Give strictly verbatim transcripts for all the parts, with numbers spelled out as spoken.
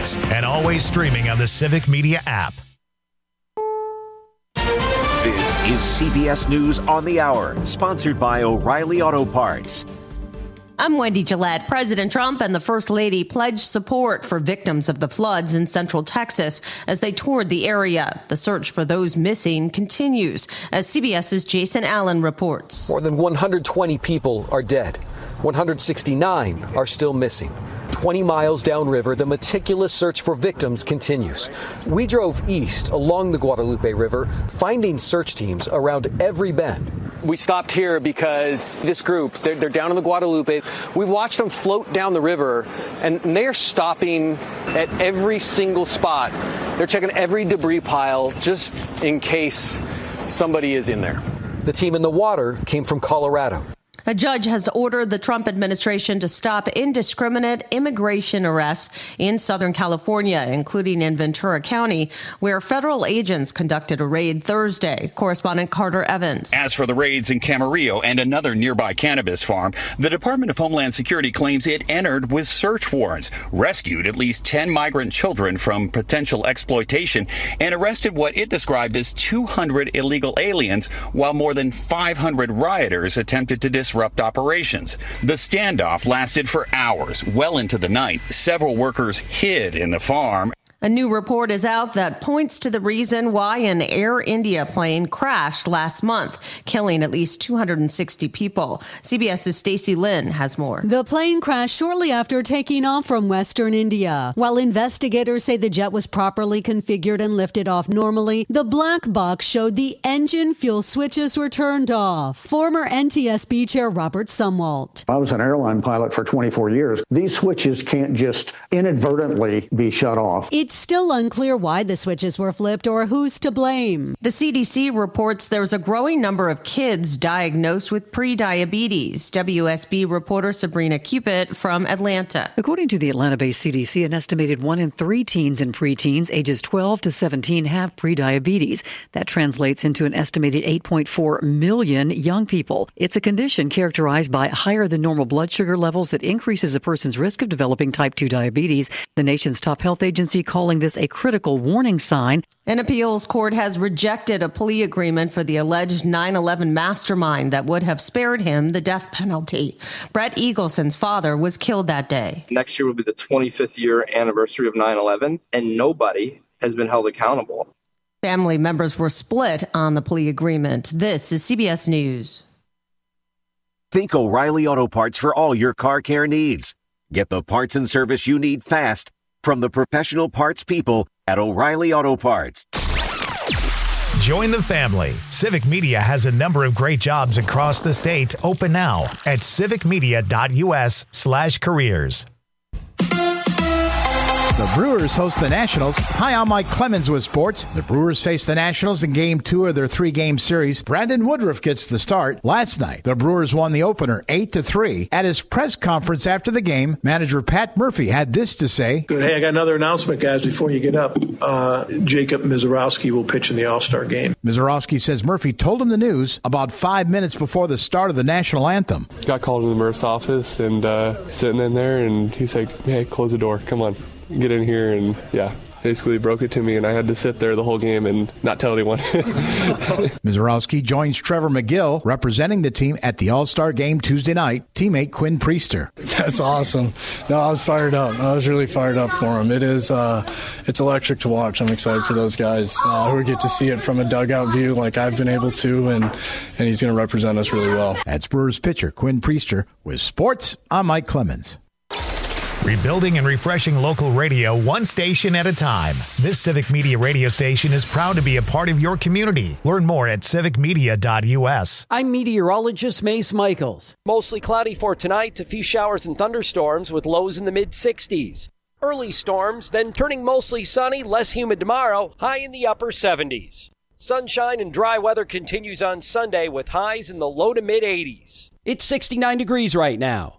News, and always streaming on the Civic Media app. This is C B S News on the Hour, sponsored by O'Reilly Auto Parts. I'm Wendy Gillette. President Trump and the First Lady pledged support for victims of the floods in central Texas as they toured the area. The search for those missing continues, as CBS's Jason Allen reports. More than one hundred twenty people are dead. one hundred sixty-nine are still missing. twenty miles downriver, the meticulous search for victims continues. We drove east along the Guadalupe River, finding search teams around every bend. We stopped here because this group, they're, they're down in the Guadalupe. We watched them float down the river, and they're stopping at every single spot. They're checking every debris pile just in case somebody is in there. The team in the water came from Colorado. A judge has ordered the Trump administration to stop indiscriminate immigration arrests in Southern California, including in Ventura County, where federal agents conducted a raid Thursday. Correspondent Carter Evans. As for the raids in Camarillo and another nearby cannabis farm, the Department of Homeland Security claims it entered with search warrants, rescued at least ten migrant children from potential exploitation, and arrested what it described as two hundred illegal aliens, while more than five hundred rioters attempted to disrupt operations. The standoff lasted for hours, well into the night. Several workers hid in the farm. A new report is out that points to the reason why an Air India plane crashed last month, killing at least two hundred sixty people. CBS's Stacey Lynn has more. The plane crashed shortly after taking off from Western India. While investigators say the jet was properly configured and lifted off normally, the black box showed the engine fuel switches were turned off. Former N T S B Chair Robert Sumwalt. I was an airline pilot for twenty-four years. These switches can't just inadvertently be shut off. It's still unclear why the switches were flipped or who's to blame. The C D C reports there's a growing number of kids diagnosed with prediabetes. W S B reporter Sabrina Cupid from Atlanta. According to the Atlanta-based C D C, an estimated one in three teens and preteens ages twelve to seventeen have prediabetes. That translates into an estimated eight point four million young people. It's a condition characterized by higher than normal blood sugar levels that increases a person's risk of developing type two diabetes. The nation's top health agency calling this a critical warning sign. An appeals court has rejected a plea agreement for the alleged nine eleven mastermind that would have spared him the death penalty. Brett Eagleson's father was killed that day. Next year will be the twenty-fifth year anniversary of nine eleven, and nobody has been held accountable. Family members were split on the plea agreement. This is C B S News. Think O'Reilly Auto Parts for all your car care needs. Get the parts and service you need fast from the professional parts people at O'Reilly Auto Parts. Join the family. Civic Media has a number of great jobs across the state open now at civicmedia.us slash careers. The Brewers host the Nationals. Hi, I'm Mike Clemens with sports. The Brewers face the Nationals in game two of their three-game series. Brandon Woodruff gets the start. Last night, the Brewers won the opener eight to three. At his press conference after the game, manager Pat Murphy had this to say. Good. Hey, I got another announcement, guys, before you get up. Uh, Jacob Mizorowski will pitch in the All-Star game. Mizorowski says Murphy told him the news about five minutes before the start of the national anthem. Got called in the Murph's office and uh, sitting in there, and he's like, hey, close the door. Come on. Get in here, and yeah, basically broke it to me, and I had to sit there the whole game and not tell anyone. Mizorowski joins Trevor McGill representing the team at the All-Star game Tuesday night. Teammate Quinn Priester. That's awesome. No, I was fired up. I was really fired up for him. It is, uh, it's electric to watch. I'm excited for those guys uh, who get to see it from a dugout view like I've been able to, and, and he's going to represent us really well. That's Brewers pitcher Quinn Priester. With sports, I'm Mike Clemens. Rebuilding and refreshing local radio one station at a time. This Civic Media radio station is proud to be a part of your community. Learn more at civic media dot u s. I'm meteorologist Mace Michaels. Mostly cloudy for tonight, a few showers and thunderstorms with lows in the mid sixties. Early storms, then turning mostly sunny, less humid tomorrow, high in the upper seventies. Sunshine and dry weather continues on Sunday with highs in the low to mid eighties. It's sixty-nine degrees right now.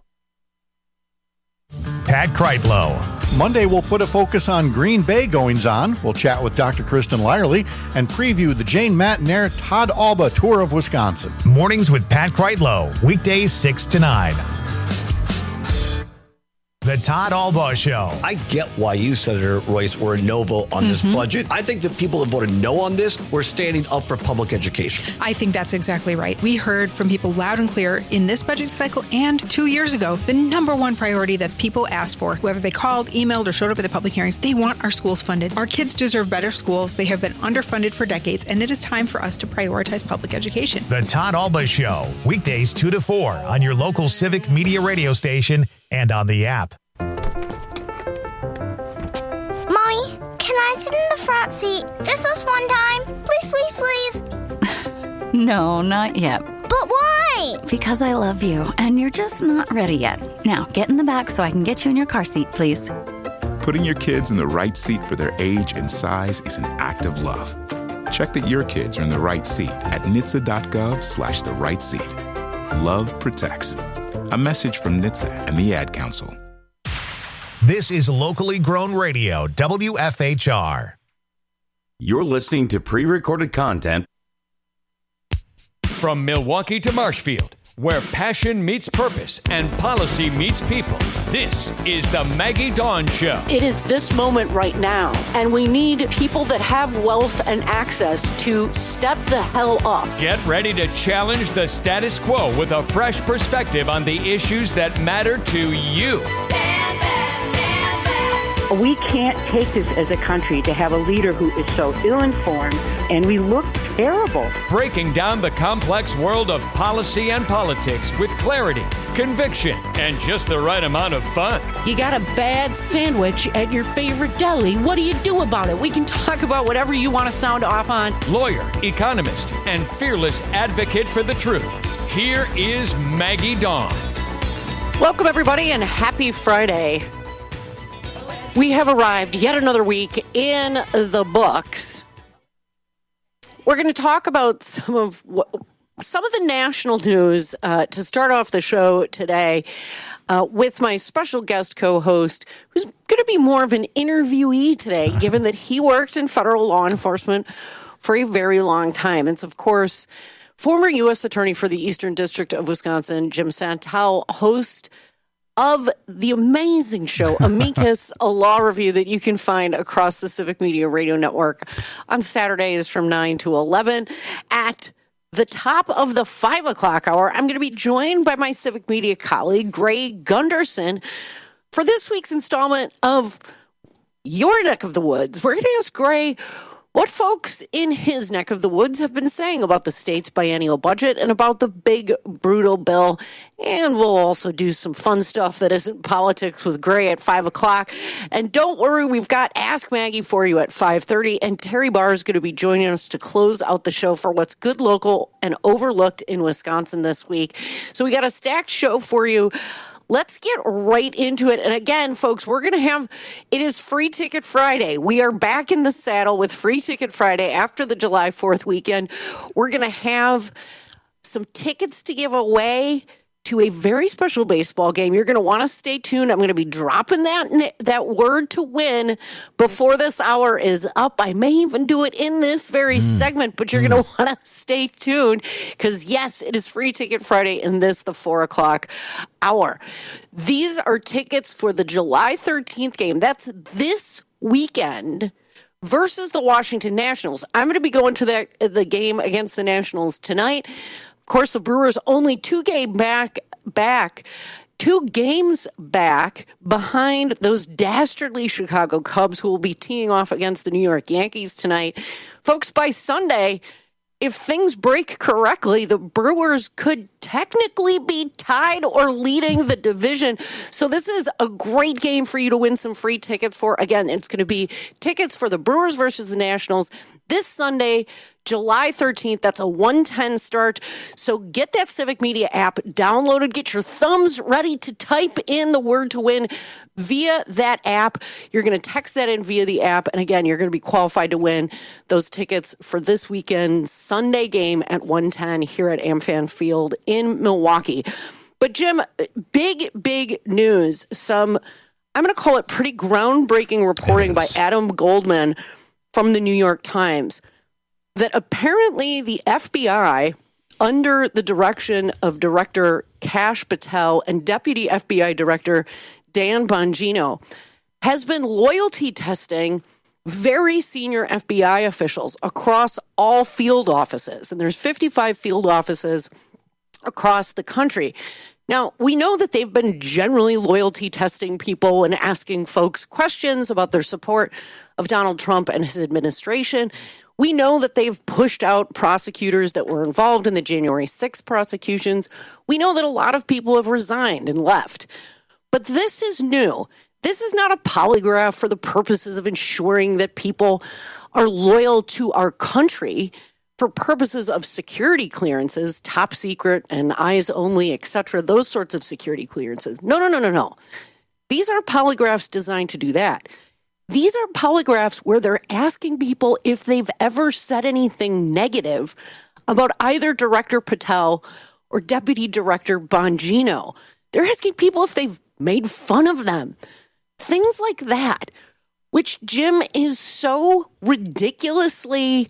Pat Kreitlow. Monday, we'll put a focus on Green Bay goings-on. We'll chat with Doctor Kristen Lyerly and preview the Jane Matinair Todd Alba Tour of Wisconsin. Mornings with Pat Kreitlow. Weekdays six to nine. The Todd Albaugh Show. I get why you, Senator Royce, were a no vote on mm-hmm. this budget. I think the people that voted no on this were standing up for public education. I think that's exactly right. We heard from people loud and clear in this budget cycle and two years ago, the number one priority that people asked for, whether they called, emailed, or showed up at the public hearings, they want our schools funded. Our kids deserve better schools. They have been underfunded for decades, and it is time for us to prioritize public education. The Todd Albaugh Show, weekdays two to four on your local Civic Media radio station and on the app. Mommy, can I sit in the front seat just this one time? Please, please, please. No, not yet. But why? Because I love you, and you're just not ready yet. Now, get in the back so I can get you in your car seat, please. Putting your kids in the right seat for their age and size is an act of love. Check that your kids are in the right seat at N H T S A dot gov slash the right seat. Love protects. A message from N H T S A and the Ad Council. This is locally grown radio, W F H R. You're listening to pre-recorded content from Milwaukee to Marshfield, where passion meets purpose and policy meets people. This is the Maggie Dawn Show. It is this moment right now, and we need people that have wealth and access to step the hell up. Get ready to challenge the status quo with a fresh perspective on the issues that matter to you. Stand back, stand back. We can't take this as a country to have a leader who is so ill-informed, and we look terrible. Breaking down the complex world of policy and politics with clarity, conviction, and just the right amount of fun. You got a bad sandwich at your favorite deli. What do you do about it? We can talk about whatever you want to sound off on. Lawyer, economist, and fearless advocate for the truth. Here is Maggie Dawn. Welcome, everybody, and happy Friday. We have arrived yet another week in the books. We're going to talk about some of what, some of the national news uh, to start off the show today uh, with my special guest co-host, who's going to be more of an interviewee today, given that he worked in federal law enforcement for a very long time. It's, of course, former U S Attorney for the Eastern District of Wisconsin, Jim Santel, host of the amazing show, Amicus, a law review that you can find across the Civic Media Radio Network on Saturdays from nine to eleven. At the top of the five o'clock hour, I'm going to be joined by my Civic Media colleague, Gray Gunderson, for this week's installment of Your Neck of the Woods. We're going to ask Gray what folks in his neck of the woods have been saying about the state's biennial budget and about the big, brutal bill. And we'll also do some fun stuff that isn't politics with Gray at five o'clock. And don't worry, we've got Ask Maggie for you at five thirty. And Terry Barr is going to be joining us to close out the show for what's good, local, and overlooked in Wisconsin this week. So we got a stacked show for you. Let's get right into it. And again, folks, we're going to have, it is Free Ticket Friday. We are back in the saddle with Free Ticket Friday after the July fourth weekend. We're going to have some tickets to give away to a very special baseball game. You're going to want to stay tuned. I'm going to be dropping that that word to win before this hour is up. I may even do it in this very mm. segment, but you're mm. going to want to stay tuned because, yes, it is Free Ticket Friday in this, the four o'clock hour. These are tickets for the July thirteenth game. That's this weekend versus the Washington Nationals. I'm going to be going to that, the game against the Nationals tonight. Of course, the Brewers only two game back, back, two games back behind those dastardly Chicago Cubs who will be teeing off against the New York Yankees tonight. Folks, by Sunday, if things break correctly, the Brewers could technically be tied or leading the division. So this is a great game for you to win some free tickets for. Again, it's going to be tickets for the Brewers versus the Nationals this Sunday, July thirteenth. That's a one ten start. So get that Civic Media app downloaded. Get your thumbs ready to type in the word to win via that app. You're going to text that in via the app. And again, you're going to be qualified to win those tickets for this weekend's Sunday game at one ten here at AmFam Field in Milwaukee. But Jim, big, big news. Some, I'm going to call it pretty groundbreaking reporting by Adam Goldman from the New York Times that apparently the F B I, under the direction of Director Kash Patel and Deputy F B I Director Dan Bongino, has been loyalty testing very senior F B I officials across all field offices. And there's fifty-five field offices across the country. Now, we know that they've been generally loyalty testing people and asking folks questions about their support of Donald Trump and his administration. We know that they've pushed out prosecutors that were involved in the January sixth prosecutions. We know that a lot of people have resigned and left. But this is new. This is not a polygraph for the purposes of ensuring that people are loyal to our country for purposes of security clearances, top secret and eyes only, et cetera, those sorts of security clearances. No, no, no, no, no. These are polygraphs designed to do that. These are polygraphs where they're asking people if they've ever said anything negative about either Director Patel or Deputy Director Bongino. They're asking people if they've made fun of them. Things like that, which, Jim, is so ridiculously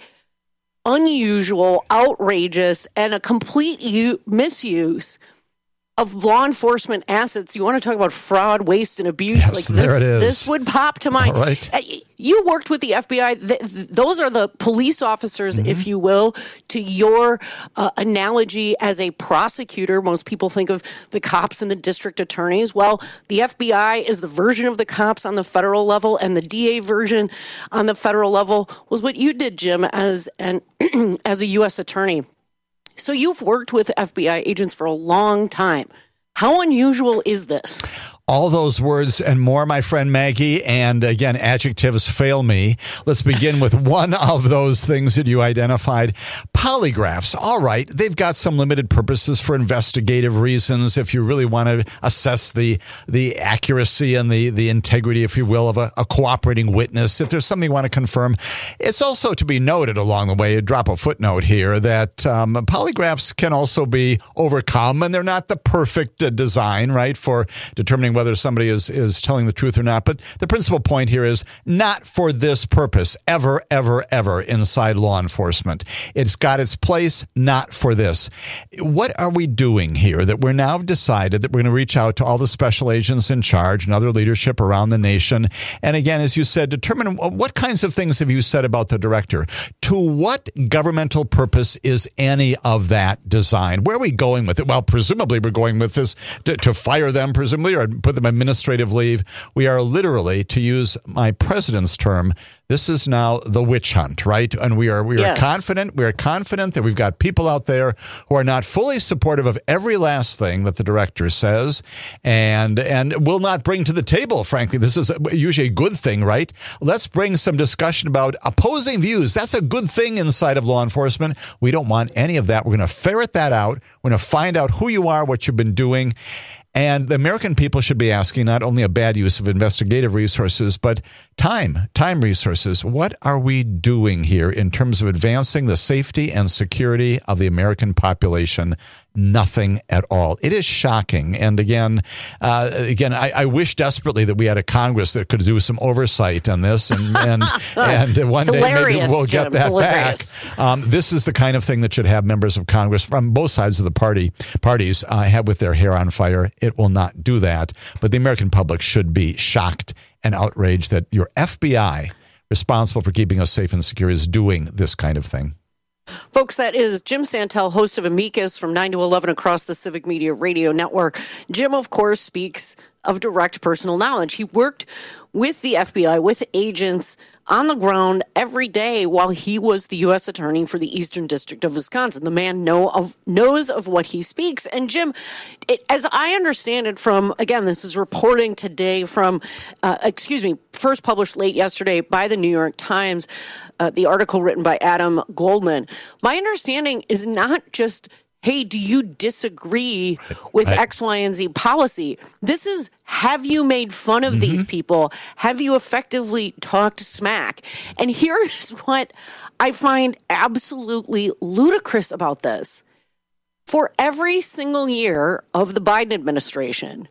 unusual, outrageous, and a complete u- misuse of law enforcement assets. You want to talk about fraud, waste, and abuse? Yes, like this, there it is. This would pop to mind. All right. Uh, You worked with the F B I. Th- th- those are the police officers, mm-hmm. if you will, to your uh, analogy as a prosecutor. Most people think of the cops and the district attorneys. Well, the F B I is the version of the cops on the federal level, and the D A version on the federal level was what you did, Jim, as an as a U S attorney. So you've worked with F B I agents for a long time. How unusual is this? All those words and more, my friend Maggie. And again, adjectives fail me. Let's begin with one of those things that you identified. Polygraphs. All right. They've got some limited purposes for investigative reasons. If you really want to assess the the accuracy and the, the integrity, if you will, of a, a cooperating witness, if there's something you want to confirm. It's also to be noted along the way, drop a footnote here, that um, polygraphs can also be overcome, and they're not the perfect uh, design, right, for determining whether somebody is, is telling the truth or not. But the principal point here is not for this purpose, ever, ever, ever inside law enforcement. It's got its place, not for this. What are we doing here that we're now decided that we're going to reach out to all the special agents in charge and other leadership around the nation? And again, as you said, determine what kinds of things have you said about the director? To what governmental purpose is any of that designed? Where are we going with it? Well, presumably we're going with this to, to fire them, presumably, or put them administrative leave. We are literally, to use my president's term, this is now the witch hunt, right? And we are we are yes. confident, we are confident that we've got people out there who are not fully supportive of every last thing that the director says, and and will not bring to the table, frankly. This is usually a good thing, right? Let's bring some discussion about opposing views. That's a good thing inside of law enforcement. We don't want any of that. We're going to ferret that out. We're going to find out who you are, what you've been doing. And the American people should be asking not only a bad use of investigative resources, but time, time resources. What are we doing here in terms of advancing the safety and security of the American population? Nothing at all. It is shocking. And again, uh, again, I, I wish desperately that we had a Congress that could do some oversight on this, and and, and one day maybe we'll get Jim. that Hilarious. back. Um, this is the kind of thing that should have members of Congress from both sides of the party parties uh, have with their hair on fire. It will not do that. But the American public should be shocked and outraged that your F B I, responsible for keeping us safe and secure, is doing this kind of thing. Folks, that is Jim Santel, host of Amicus from nine to eleven across the Civic Media Radio Network. Jim, of course, speaks of direct personal knowledge. He worked with the F B I, with agents on the ground every day while he was the U S attorney for the Eastern District of Wisconsin. The man know of, knows of what he speaks. And Jim, it, as I understand it from, again, this is reporting today from, uh, excuse me, first published late yesterday by the New York Times, uh, the article written by Adam Goldman. My understanding is not just, hey, do you disagree with right. X, Y, and Z policy? This is, have you made fun of mm-hmm. these people? Have you effectively talked smack? And here is what I find absolutely ludicrous about this. For every single year of the Biden administration,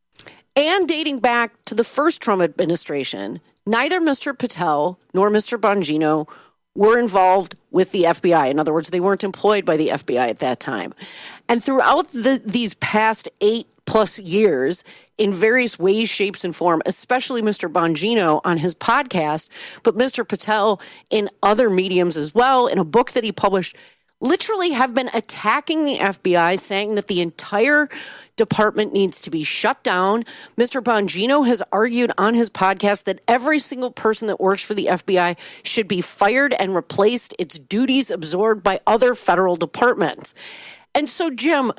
and dating back to the first Trump administration, neither Mister Patel nor Mister Bongino were involved with the F B I. In other words, they weren't employed by the F B I at that time. And throughout the, these past eight plus years in various ways, shapes, and form, especially Mister Bongino on his podcast, but Mister Patel in other mediums as well, in a book that he published, literally have been attacking the F B I, saying that the entire department needs to be shut down. Mister Bongino has argued on his podcast that every single person that works for the F B I should be fired and replaced, its duties absorbed by other federal departments. And so, Jim,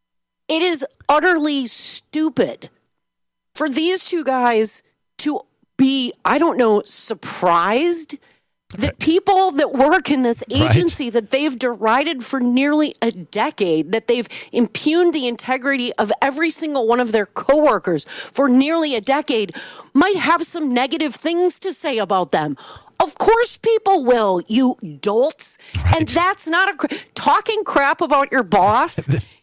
it is utterly stupid for these two guys to be, I don't know, surprised that people that work in this agency right. that they've derided for nearly a decade, that they've impugned the integrity of every single one of their coworkers for nearly a decade, might have some negative things to say about them. Of course people will, you dolts. Right. And that's not a... Talking crap about your boss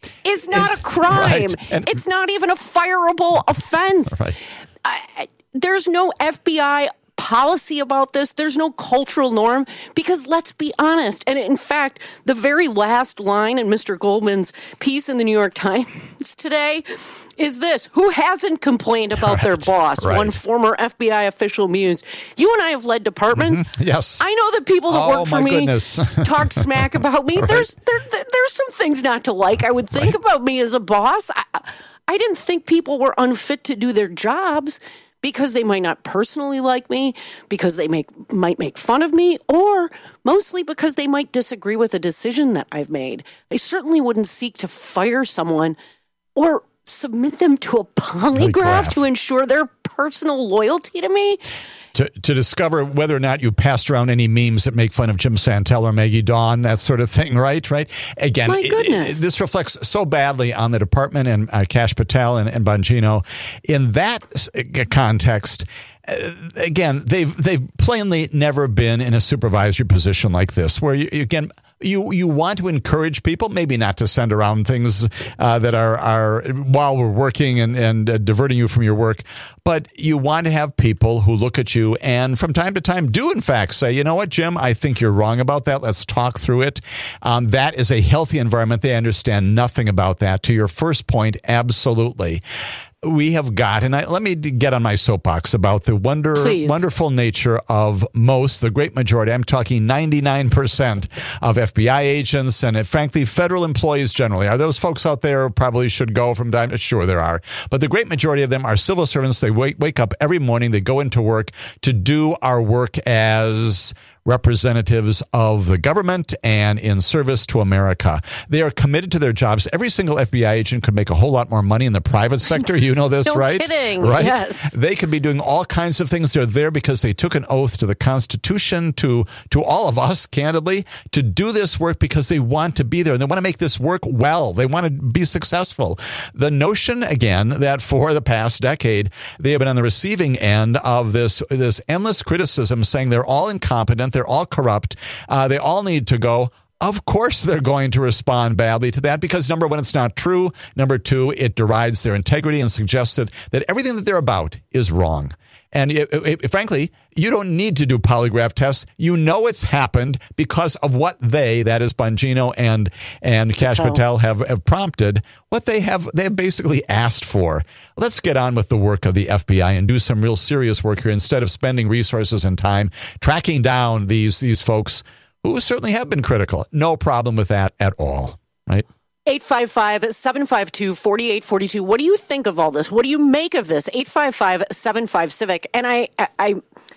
is not it's, a crime. Right. And, it's not even a fireable offense. Right. I, there's no F B I policy about this. There's no cultural norm because let's be honest. And in fact, the very last line in Mister Goldman's piece in the New York Times today is this: who hasn't complained about right, their boss? Right. One former F B I official mused. You and I have led departments. Mm-hmm. Yes. I know that people that oh, work for me talk smack about me. Right. There's there, there, there's some things not to like, I would think, right. about me as a boss. I, I didn't think people were unfit to do their jobs because they might not personally like me, because they make might make fun of me, or mostly because they might disagree with a decision that I've made. I certainly wouldn't seek to fire someone or submit them to a polygraph, polygraph. to ensure their personal loyalty to me. To, to discover whether or not you passed around any memes that make fun of Jim Santel or Maggie Dawn, that sort of thing, right? Right. Again, My goodness. It, it, this reflects so badly on the department and uh, Kash Patel and, and Bongino. In that context, uh, again, they've they've plainly never been in a supervisory position like this, where you, again. You you want to encourage people, maybe not to send around things uh, that are, are while we're working and, and uh, diverting you from your work, but you want to have people who look at you and from time to time do in fact say, you know what, Jim, I think you're wrong about that. Let's talk through it. Um, that is a healthy environment. They understand nothing about that. To your first point, absolutely. We have got, and I, let me get on my soapbox about the wonder, wonderful nature of most, the great majority, I'm talking ninety-nine percent of F B I agents and, uh, frankly, federal employees generally. Are those folks out there who probably should go from time to Sure, there are. But the great majority of them are civil servants. They wake, wake up every morning. They go into work to do our work as representatives of the government and in service to America. They are committed to their jobs. Every single F B I agent could make a whole lot more money in the private sector. You know this, no right? Kidding. Right? Yes. They could be doing all kinds of things. They're there because they took an oath to the Constitution, to, to all of us, candidly, to do this work because they want to be there and they want to make this work well. They want to be successful. The notion, again, that for the past decade, they have been on the receiving end of this, this endless criticism saying they're all incompetent, they're all corrupt, uh, they all need to go. Of course they're going to respond badly to that because, number one, it's not true. Number two, it derides their integrity and suggests that, that everything that they're about is wrong. And it, it, frankly, you don't need to do polygraph tests. You know it's happened because of what they, that is Bongino and and Kash Patel, Patel have, have prompted, what they have they have basically asked for. Let's get on with the work of the F B I and do some real serious work here instead of spending resources and time tracking down these these folks who certainly have been critical. No problem with that at all, right? eight five five, seven five two, four eight four two. What do you think of all this? What do you make of this? eight five five, seven five, Civic. And I, I, I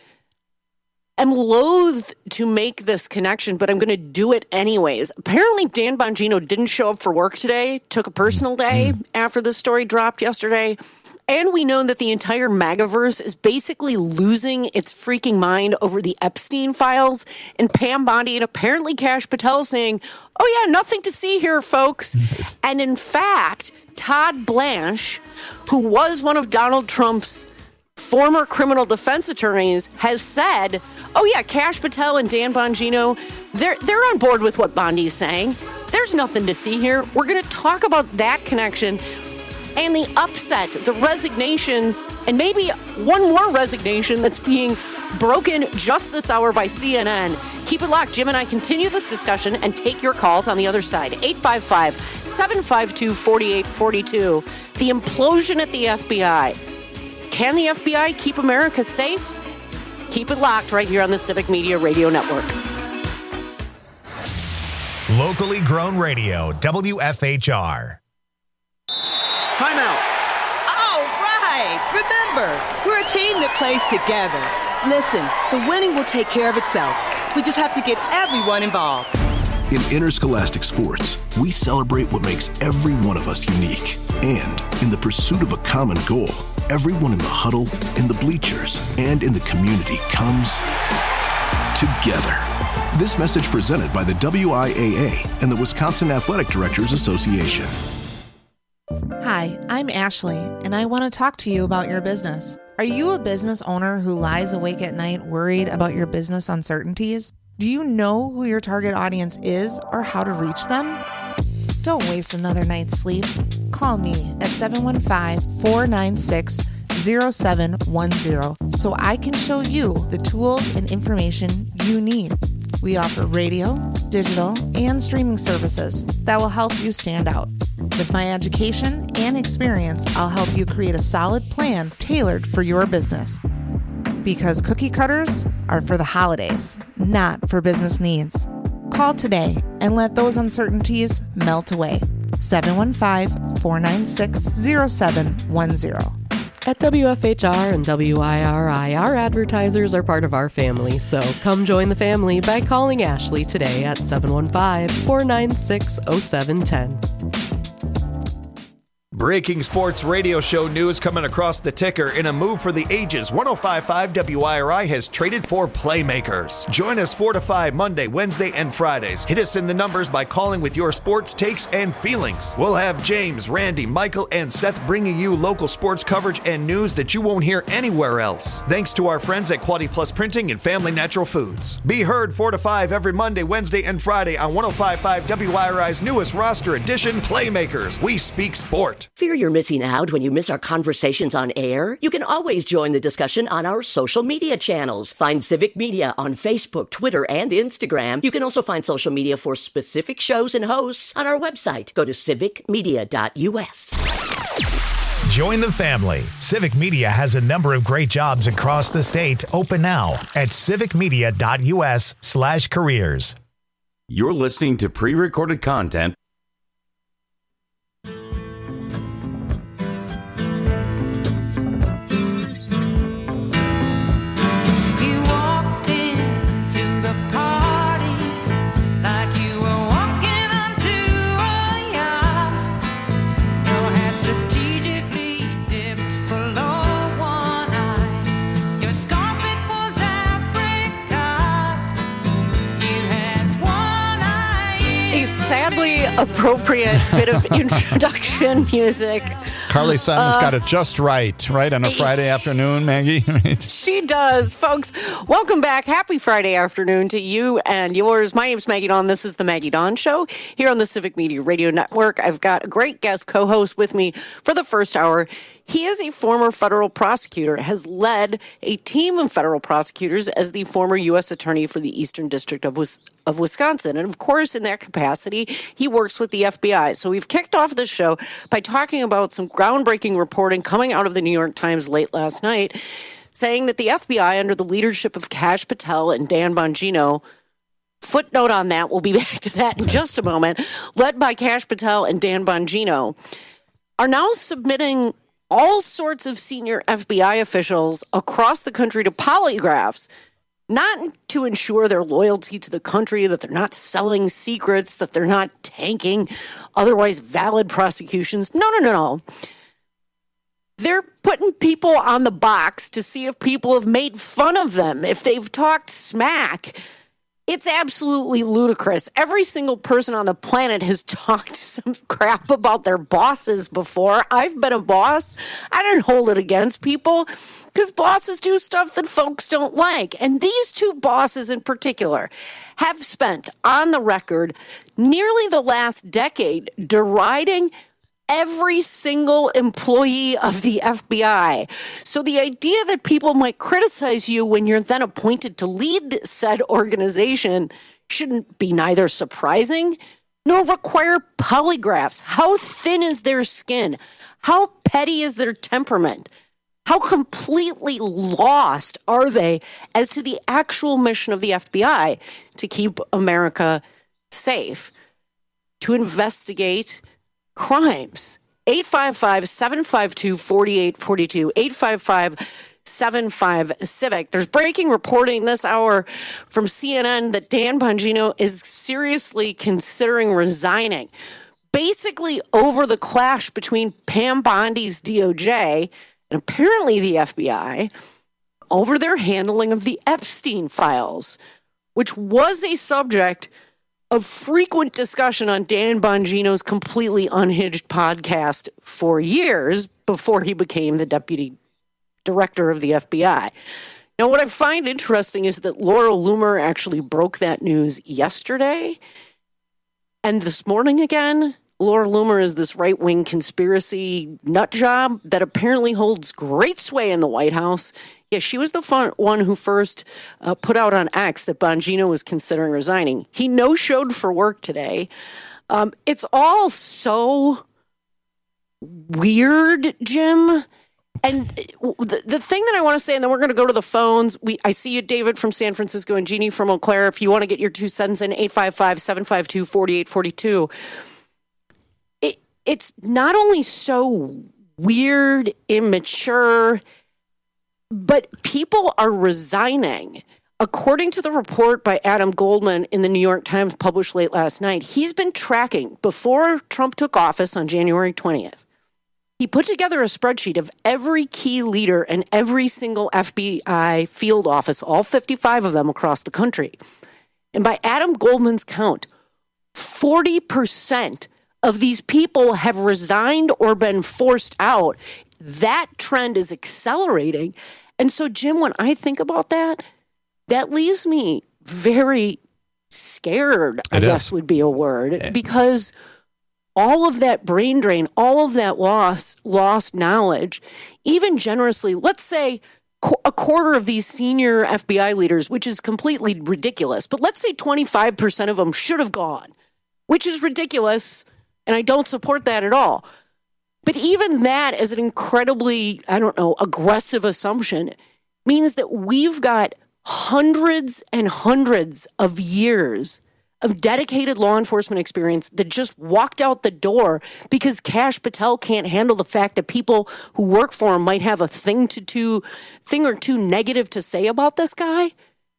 am loath to make this connection, but I'm going to do it anyways. Apparently, Dan Bongino didn't show up for work today, took a personal day mm. after the story dropped yesterday. And we know that the entire MAGAverse is basically losing its freaking mind over the Epstein files and Pam Bondi and apparently Kash Patel saying, oh, yeah, nothing to see here, folks. And in fact, Todd Blanche, who was one of Donald Trump's former criminal defense attorneys, has said, oh, yeah, Kash Patel and Dan Bongino, they're, they're on board with what Bondi's saying. There's nothing to see here. We're going to talk about that connection and the upset, the resignations, and maybe one more resignation that's being broken just this hour by C N N. Keep it locked. Jim and I continue this discussion and take your calls on the other side. eight five five, seven five two, four eight four two. The implosion at the F B I. Can the F B I keep America safe? Keep it locked right here on the Civic Media Radio Network. Locally grown radio, W F H R. Timeout. All right. Remember, we're a team that plays together. Listen, the winning will take care of itself. We just have to get everyone involved. In interscholastic sports, we celebrate what makes every one of us unique. And in the pursuit of a common goal, everyone in the huddle, in the bleachers, and in the community comes together. This message presented by the W I A A and the Wisconsin Athletic Directors Association. Hi, I'm Ashley, and I want to talk to you about your business. Are you a business owner who lies awake at night worried about your business uncertainties? Do you know who your target audience is or how to reach them? Don't waste another night's sleep. Call me at seven one five, four nine six, zero seven one zero so I can show you the tools and information you need. We offer radio, digital, and streaming services that will help you stand out. With my education and experience, I'll help you create a solid plan tailored for your business. Because cookie cutters are for the holidays, not for business needs. Call today and let those uncertainties melt away. seven one five, four nine six, zero seven one zero. At W F H R and W I R I, our advertisers are part of our family, so come join the family by calling Ashley today at seven one five, four nine six, zero seven one zero. Breaking sports radio show news coming across the ticker. In a move for the ages, one oh five point five W I R I has traded for playmakers. Join us four to five Monday, Wednesday, and Fridays. Hit us in the numbers by calling with your sports takes and feelings. We'll have James, Randy, Michael, and Seth bringing you local sports coverage and news that you won't hear anywhere else. Thanks to our friends at Quality Plus Printing and Family Natural Foods. Be heard four to five every Monday, Wednesday, and Friday on one oh five point five W I R I's newest roster edition, Playmakers. We speak sport. Fear you're missing out when you miss our conversations on air? You can always join the discussion on our social media channels. Find Civic Media on Facebook, Twitter, and Instagram. You can also find social media for specific shows and hosts on our website. Go to civic media dot U S. Join the family. Civic Media has a number of great jobs across the state open now at civic media dot U S slash careers. You're listening to pre-recorded content. Sadly appropriate bit of introduction music. Carly Simon's uh, got it just right, right, on a Friday afternoon, Maggie? Right? She does. Folks, welcome back. Happy Friday afternoon to you and yours. My name's Maggie Dawn. This is the Maggie Dawn Show here on the Civic Media Radio Network. I've got a great guest co-host with me for the first hour. He is a former federal prosecutor, has led a team of federal prosecutors as the former U S attorney for the Eastern District of, Wis- of Wisconsin. And of course, in that capacity, he works with the F B I. So we've kicked off this show by talking about some groundbreaking reporting coming out of the New York Times late last night, saying that the F B I, under the leadership of Kash Patel and Dan Bongino, footnote on that, we'll be back to that in just a moment, led by Kash Patel and Dan Bongino, are now submitting all sorts of senior F B I officials across the country to polygraphs, not to ensure their loyalty to the country, that they're not selling secrets, that they're not tanking otherwise valid prosecutions. No, no, no, no. They're putting people on the box to see if people have made fun of them, if they've talked smack. It's absolutely ludicrous. Every single person on the planet has talked some crap about their bosses before. I've been a boss. I didn't hold it against people because bosses do stuff that folks don't like. And these two bosses in particular have spent on the record nearly the last decade deriding every single employee of the F B I. So the idea that people might criticize you when you're then appointed to lead said organization shouldn't be neither surprising nor require polygraphs. How thin is their skin? How petty is their temperament? How completely lost are they as to the actual mission of the F B I to keep America safe, to investigate crimes? eight five five, seven five two, four eight four two, eight five five, seven five, CIVIC. There's breaking reporting this hour from C N N that Dan Bongino is seriously considering resigning, basically over the clash between Pam Bondi's D O J and apparently the F B I over their handling of the Epstein files, which was a subject of frequent discussion on Dan Bongino's Completely Unhinged podcast for years before he became the deputy director of the F B I. Now, what I find interesting is that Laura Loomer actually broke that news yesterday. And this morning again, Laura Loomer is this right-wing conspiracy nut job that apparently holds great sway in the White House. Yeah, she was the fun, one who first uh, put out on X that Bongino was considering resigning. He no-showed for work today. Um, it's all so weird, Jim. And the, the thing that I want to say, and then we're going to go to the phones. We I see you, David, from San Francisco, and Jeannie from Eau Claire. If you want to get your two cents in, eight five five, seven five two, four eight four two. It, it's not only so weird, immature, but people are resigning. According to the report by Adam Goldman in the New York Times published late last night, he's been tracking before Trump took office on January twentieth. He put together a spreadsheet of every key leader and every single F B I field office, all fifty-five of them across the country. And by Adam Goldman's count, forty percent of these people have resigned or been forced out. That trend is accelerating. And so, Jim, when I think about that, that leaves me very scared, I It guess is. would be a word, because all of that brain drain, all of that loss, lost knowledge, even generously, let's say qu- a quarter of these senior F B I leaders, which is completely ridiculous, but let's say twenty-five percent of them should have gone, which is ridiculous, and I don't support that at all. But even that, as an incredibly, I don't know, aggressive assumption, means that we've got hundreds and hundreds of years of dedicated law enforcement experience that just walked out the door because Kash Patel can't handle the fact that people who work for him might have a thing to two, thing or two negative to say about this guy.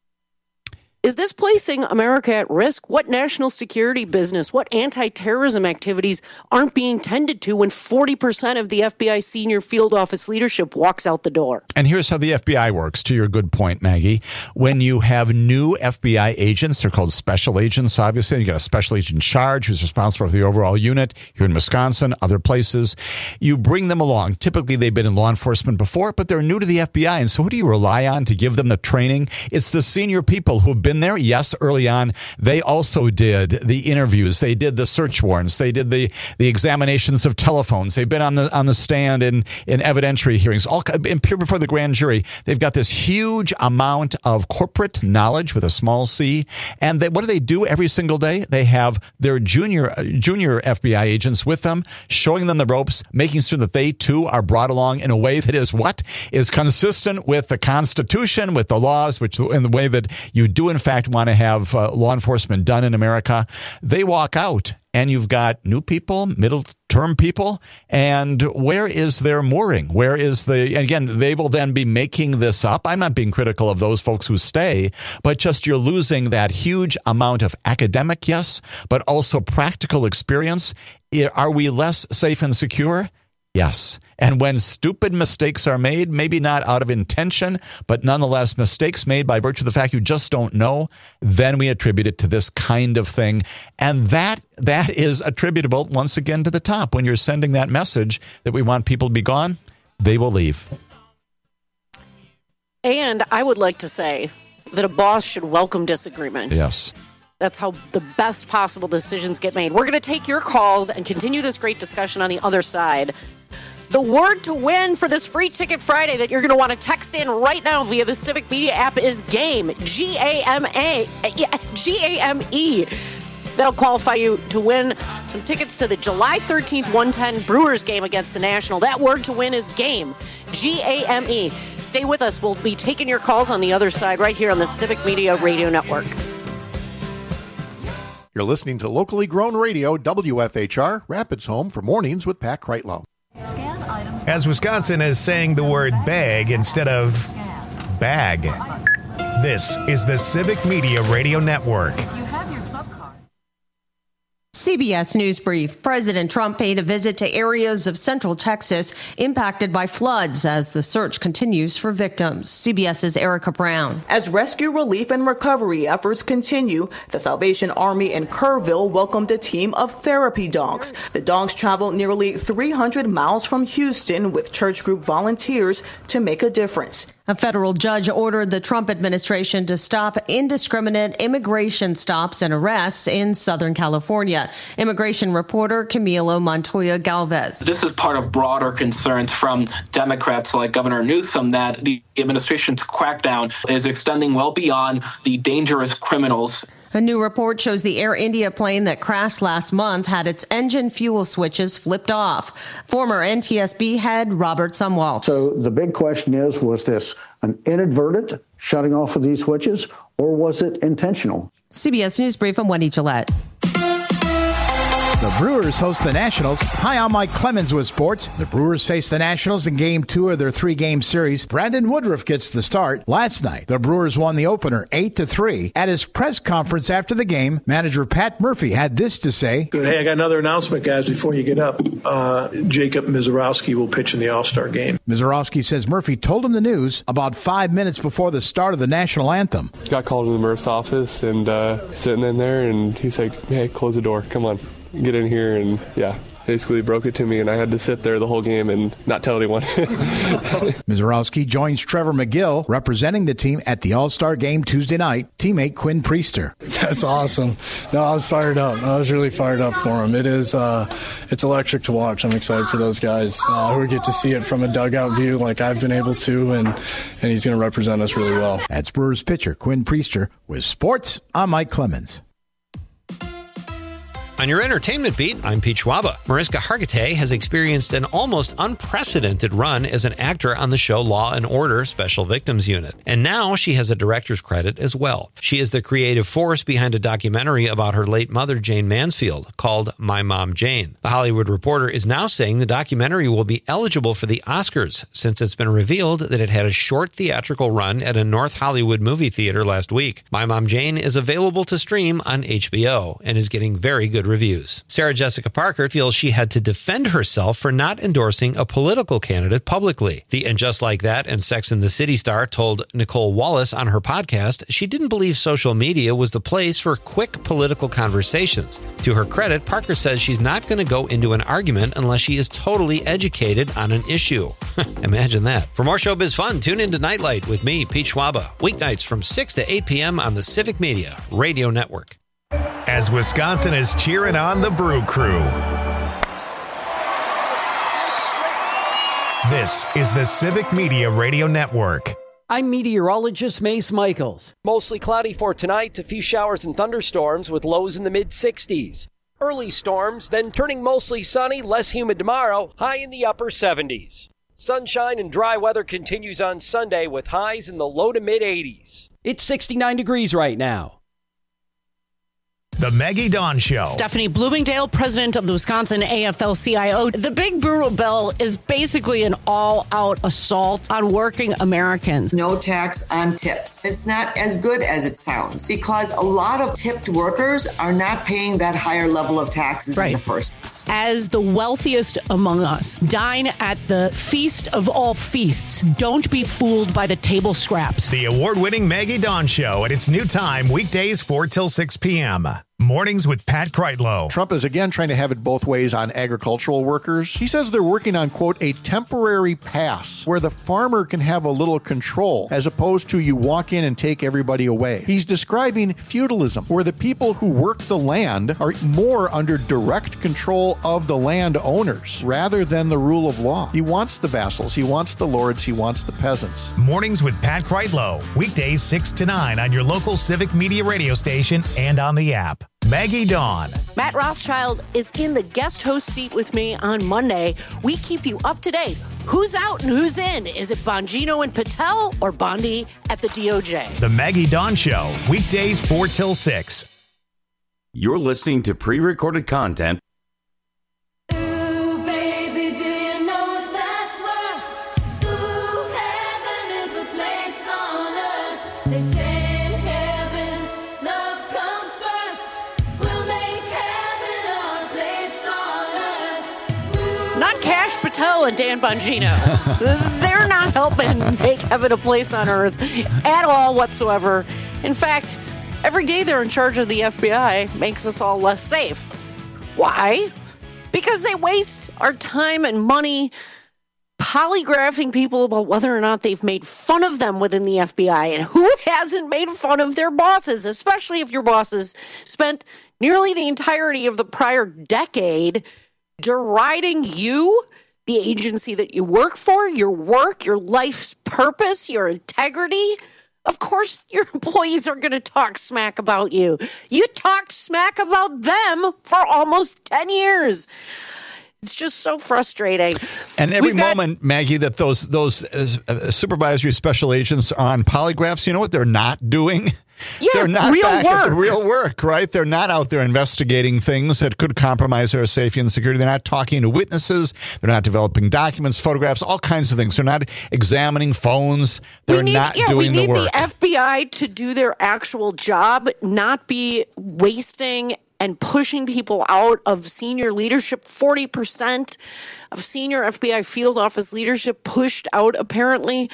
Is this placing America at risk? What national security business, what anti-terrorism activities aren't being tended to when forty percent of the F B I senior field office leadership walks out the door? And here's how the F B I works, to your good point, Maggie. When you have new F B I agents, they're called special agents, obviously. You got a special agent in charge who's responsible for the overall unit here in Wisconsin, other places. You bring them along. Typically, they've been in law enforcement before, but they're new to the F B I. And so who do you rely on to give them the training? It's the senior people who've been there. Yes, early on, they also did the interviews. They did the search warrants. They did the, the examinations of telephones. They've been on the on the stand in, in evidentiary hearings, all appear before the grand jury. They've got this huge amount of corporate knowledge with a small c. And they, what do they do every single day? They have their junior junior F B I agents with them, showing them the ropes, making sure that they too are brought along in a way that is what is consistent with the Constitution, with the laws, which in the way that you do in fact want to have uh, law enforcement done in America. They walk out and you've got new people, middle term people. And where is their mooring? Where is the, again, they will then be making this up. I'm not being critical of those folks who stay, but just you're losing that huge amount of academic, yes, but also practical experience. Are we less safe and secure? Yes. And when stupid mistakes are made, maybe not out of intention, but nonetheless mistakes made by virtue of the fact you just don't know, then we attribute it to this kind of thing. And that that is attributable, once again, to the top. When you're sending that message that we want people to be gone, they will leave. And I would like to say that a boss should welcome disagreement. Yes. That's how the best possible decisions get made. We're going to take your calls and continue this great discussion on the other side. The word to win for this Free Ticket Friday that you're going to want to text in right now via the Civic Media app is GAME, G A M A, G A M E. That'll qualify you to win some tickets to the July thirteenth one ten Brewers game against the National. That word to win is GAME, G A M E. Stay with us. We'll be taking your calls on the other side right here on the Civic Media Radio Network. You're listening to locally grown radio, W F H R, Rapids Home for Mornings with Pat Kreitlow. As Wisconsin is saying the word bag instead of bag. This is the Civic Media Radio Network. C B S News Brief. President Trump paid a visit to areas of central Texas impacted by floods as the search continues for victims. CBS's Erica Brown. As rescue, relief, and recovery efforts continue, the Salvation Army in Kerrville welcomed a team of therapy dogs. The dogs traveled nearly three hundred miles from Houston with church group volunteers to make a difference. A federal judge ordered the Trump administration to stop indiscriminate immigration stops and arrests in Southern California. Immigration reporter Camilo Montoya Galvez. This is part of broader concerns from Democrats like Governor Newsom that the administration's crackdown is extending well beyond the dangerous criminals. A new report shows the Air India plane that crashed last month had its engine fuel switches flipped off. Former N T S B head Robert Sumwalt. So the big question is, was this an inadvertent shutting off of these switches, or was it intentional? C B S News Brief, I'm Wendy Gillette. The Brewers host the Nationals. Hi, I'm Mike Clemens with sports. The Brewers face the Nationals in game two of their three-game series. Brandon Woodruff gets the start. Last night, the Brewers won the opener eight to three. At his press conference after the game, manager Pat Murphy had this to say. Good. Hey, I got another announcement, guys, before you get up. Uh, Jacob Mizorowski will pitch in the All-Star game. Mizorowski says Murphy told him the news about five minutes before the start of the national anthem. Got called in the Murph's office and uh, sitting in there, and he's like, hey, close the door. Come on. Get in here, and yeah, basically broke it to me, and I had to sit there the whole game and not tell anyone. Mizorowski joins Trevor McGill, representing the team at the All-Star game Tuesday night, teammate Quinn Priester. That's awesome. No, I was fired up. I was really fired up for him. It is, uh, it's electric to watch. I'm excited for those guys uh, who get to see it from a dugout view like I've been able to, and, and he's going to represent us really well. That's Brewers pitcher Quinn Priester. With sports, I'm Mike Clemens. On your entertainment beat, I'm Pete Schwaba. Mariska Hargitay has experienced an almost unprecedented run as an actor on the show Law and Order Special Victims Unit. And now she has a director's credit as well. She is the creative force behind a documentary about her late mother, Jayne Mansfield, called My Mom Jane. The Hollywood Reporter is now saying the documentary will be eligible for the Oscars since it's been revealed that it had a short theatrical run at a North Hollywood movie theater last week. My Mom Jane is available to stream on H B O and is getting very good reviews. Sarah Jessica Parker feels she had to defend herself for not endorsing a political candidate publicly. The And Just Like That and Sex and the City star told Nicole Wallace on her podcast she didn't believe social media was the place for quick political conversations. To her credit, Parker says she's not going to go into an argument unless she is totally educated on an issue. Imagine that. For more showbiz fun, tune into Nightlight with me, Pete Schwaba, weeknights from six to eight p.m. on the Civic Media Radio Network. As Wisconsin is cheering on the Brew Crew. This is the Civic Media Radio Network. I'm meteorologist Mace Michaels. Mostly cloudy for tonight, a few showers and thunderstorms with lows in the mid sixties. Early storms, then turning mostly sunny, less humid tomorrow, high in the upper seventies. Sunshine and dry weather continues on Sunday with highs in the low to mid eighties. It's sixty-nine degrees right now. The Maggie Dawn Show. Stephanie Bloomingdale, president of the Wisconsin A F L C I O. The Big Brewer bill is basically an all-out assault on working Americans. No tax on tips. It's not as good as it sounds because a lot of tipped workers are not paying that higher level of taxes right. in the first place. As the wealthiest among us, dine at the feast of all feasts. Don't be fooled by the table scraps. The award-winning Maggie Dawn Show at its new time, weekdays four till six p.m. Mornings with Pat Kreitlow. Trump is again trying to have it both ways on agricultural workers. He says they're working on, quote, a temporary pass where the farmer can have a little control as opposed to you walk in and take everybody away. He's describing feudalism, where the people who work the land are more under direct control of the land owners rather than the rule of law. He wants the vassals, he wants the lords, he wants the peasants. Mornings with Pat Kreitlow. Weekdays six to nine on your local Civic Media radio station and on the app. Maggie Dawn. Matt Rothschild is in the guest host seat with me on Monday. We keep you up to date. Who's out and who's in? Is it Bongino and Patel or Bondi at the D O J? The Maggie Dawn Show. Weekdays four till six. You're listening to pre-recorded content. Patel and Dan Bongino. They're not helping make heaven a place on earth at all whatsoever. In fact, every day they're in charge of the F B I makes us all less safe. Why? Because they waste our time and money polygraphing people about whether or not they've made fun of them within the F B I. And who hasn't made fun of their bosses, especially if your bosses spent nearly the entirety of the prior decade deriding you, the agency that you work for, your work, your life's purpose, your integrity. Of course, your employees are going to talk smack about you. You talked smack about them for almost ten years. It's just so frustrating. And every got- moment, Maggie, that those those uh, supervisory special agents are on polygraphs, you know what they're not doing? Yeah, they're not real back at the work. real work, right? They're not out there investigating things that could compromise their safety and security. They're not talking to witnesses. They're not developing documents, photographs, all kinds of things. They're not examining phones. They're we need, not yeah, doing we need the work. the F B I to do their actual job, not be wasting and pushing people out of senior leadership. forty percent of senior F B I field office leadership pushed out, apparently.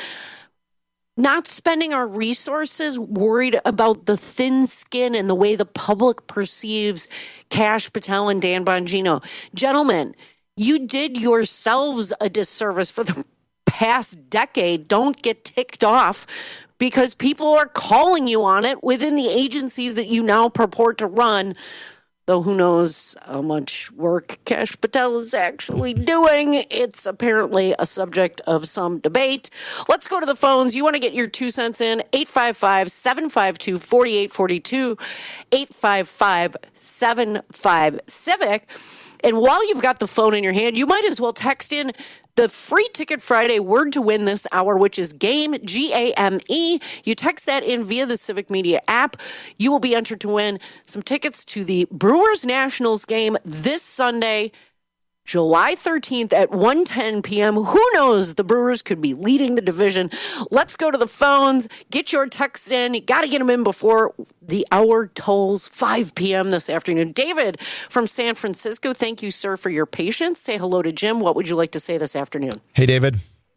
Not spending our resources worried about the thin skin and the way the public perceives Kash Patel and Dan Bongino. Gentlemen, you did yourselves a disservice for the past decade. Don't get ticked off because people are calling you on it within the agencies that you now purport to run. Though who knows how much work Kash Patel is actually doing. It's apparently a subject of some debate. Let's go to the phones. You want to get your two cents in? eight five five, seven five two, four eight four two, eight five five, seven five, Civic. And while you've got the phone in your hand, you might as well text in the free Ticket Friday word to win this hour, which is GAME, G A M E. You text that in via the Civic Media app. You will be entered to win some tickets to the Brewers Nationals game this Sunday, July thirteenth at one ten p.m. Who knows? The Brewers could be leading the division. Let's go to the phones. Get your texts in. You got to get them in before the hour tolls five p.m. this afternoon. David from San Francisco, thank you, sir, for your patience. Say hello to Jim. What would you like to say this afternoon? Hey, David.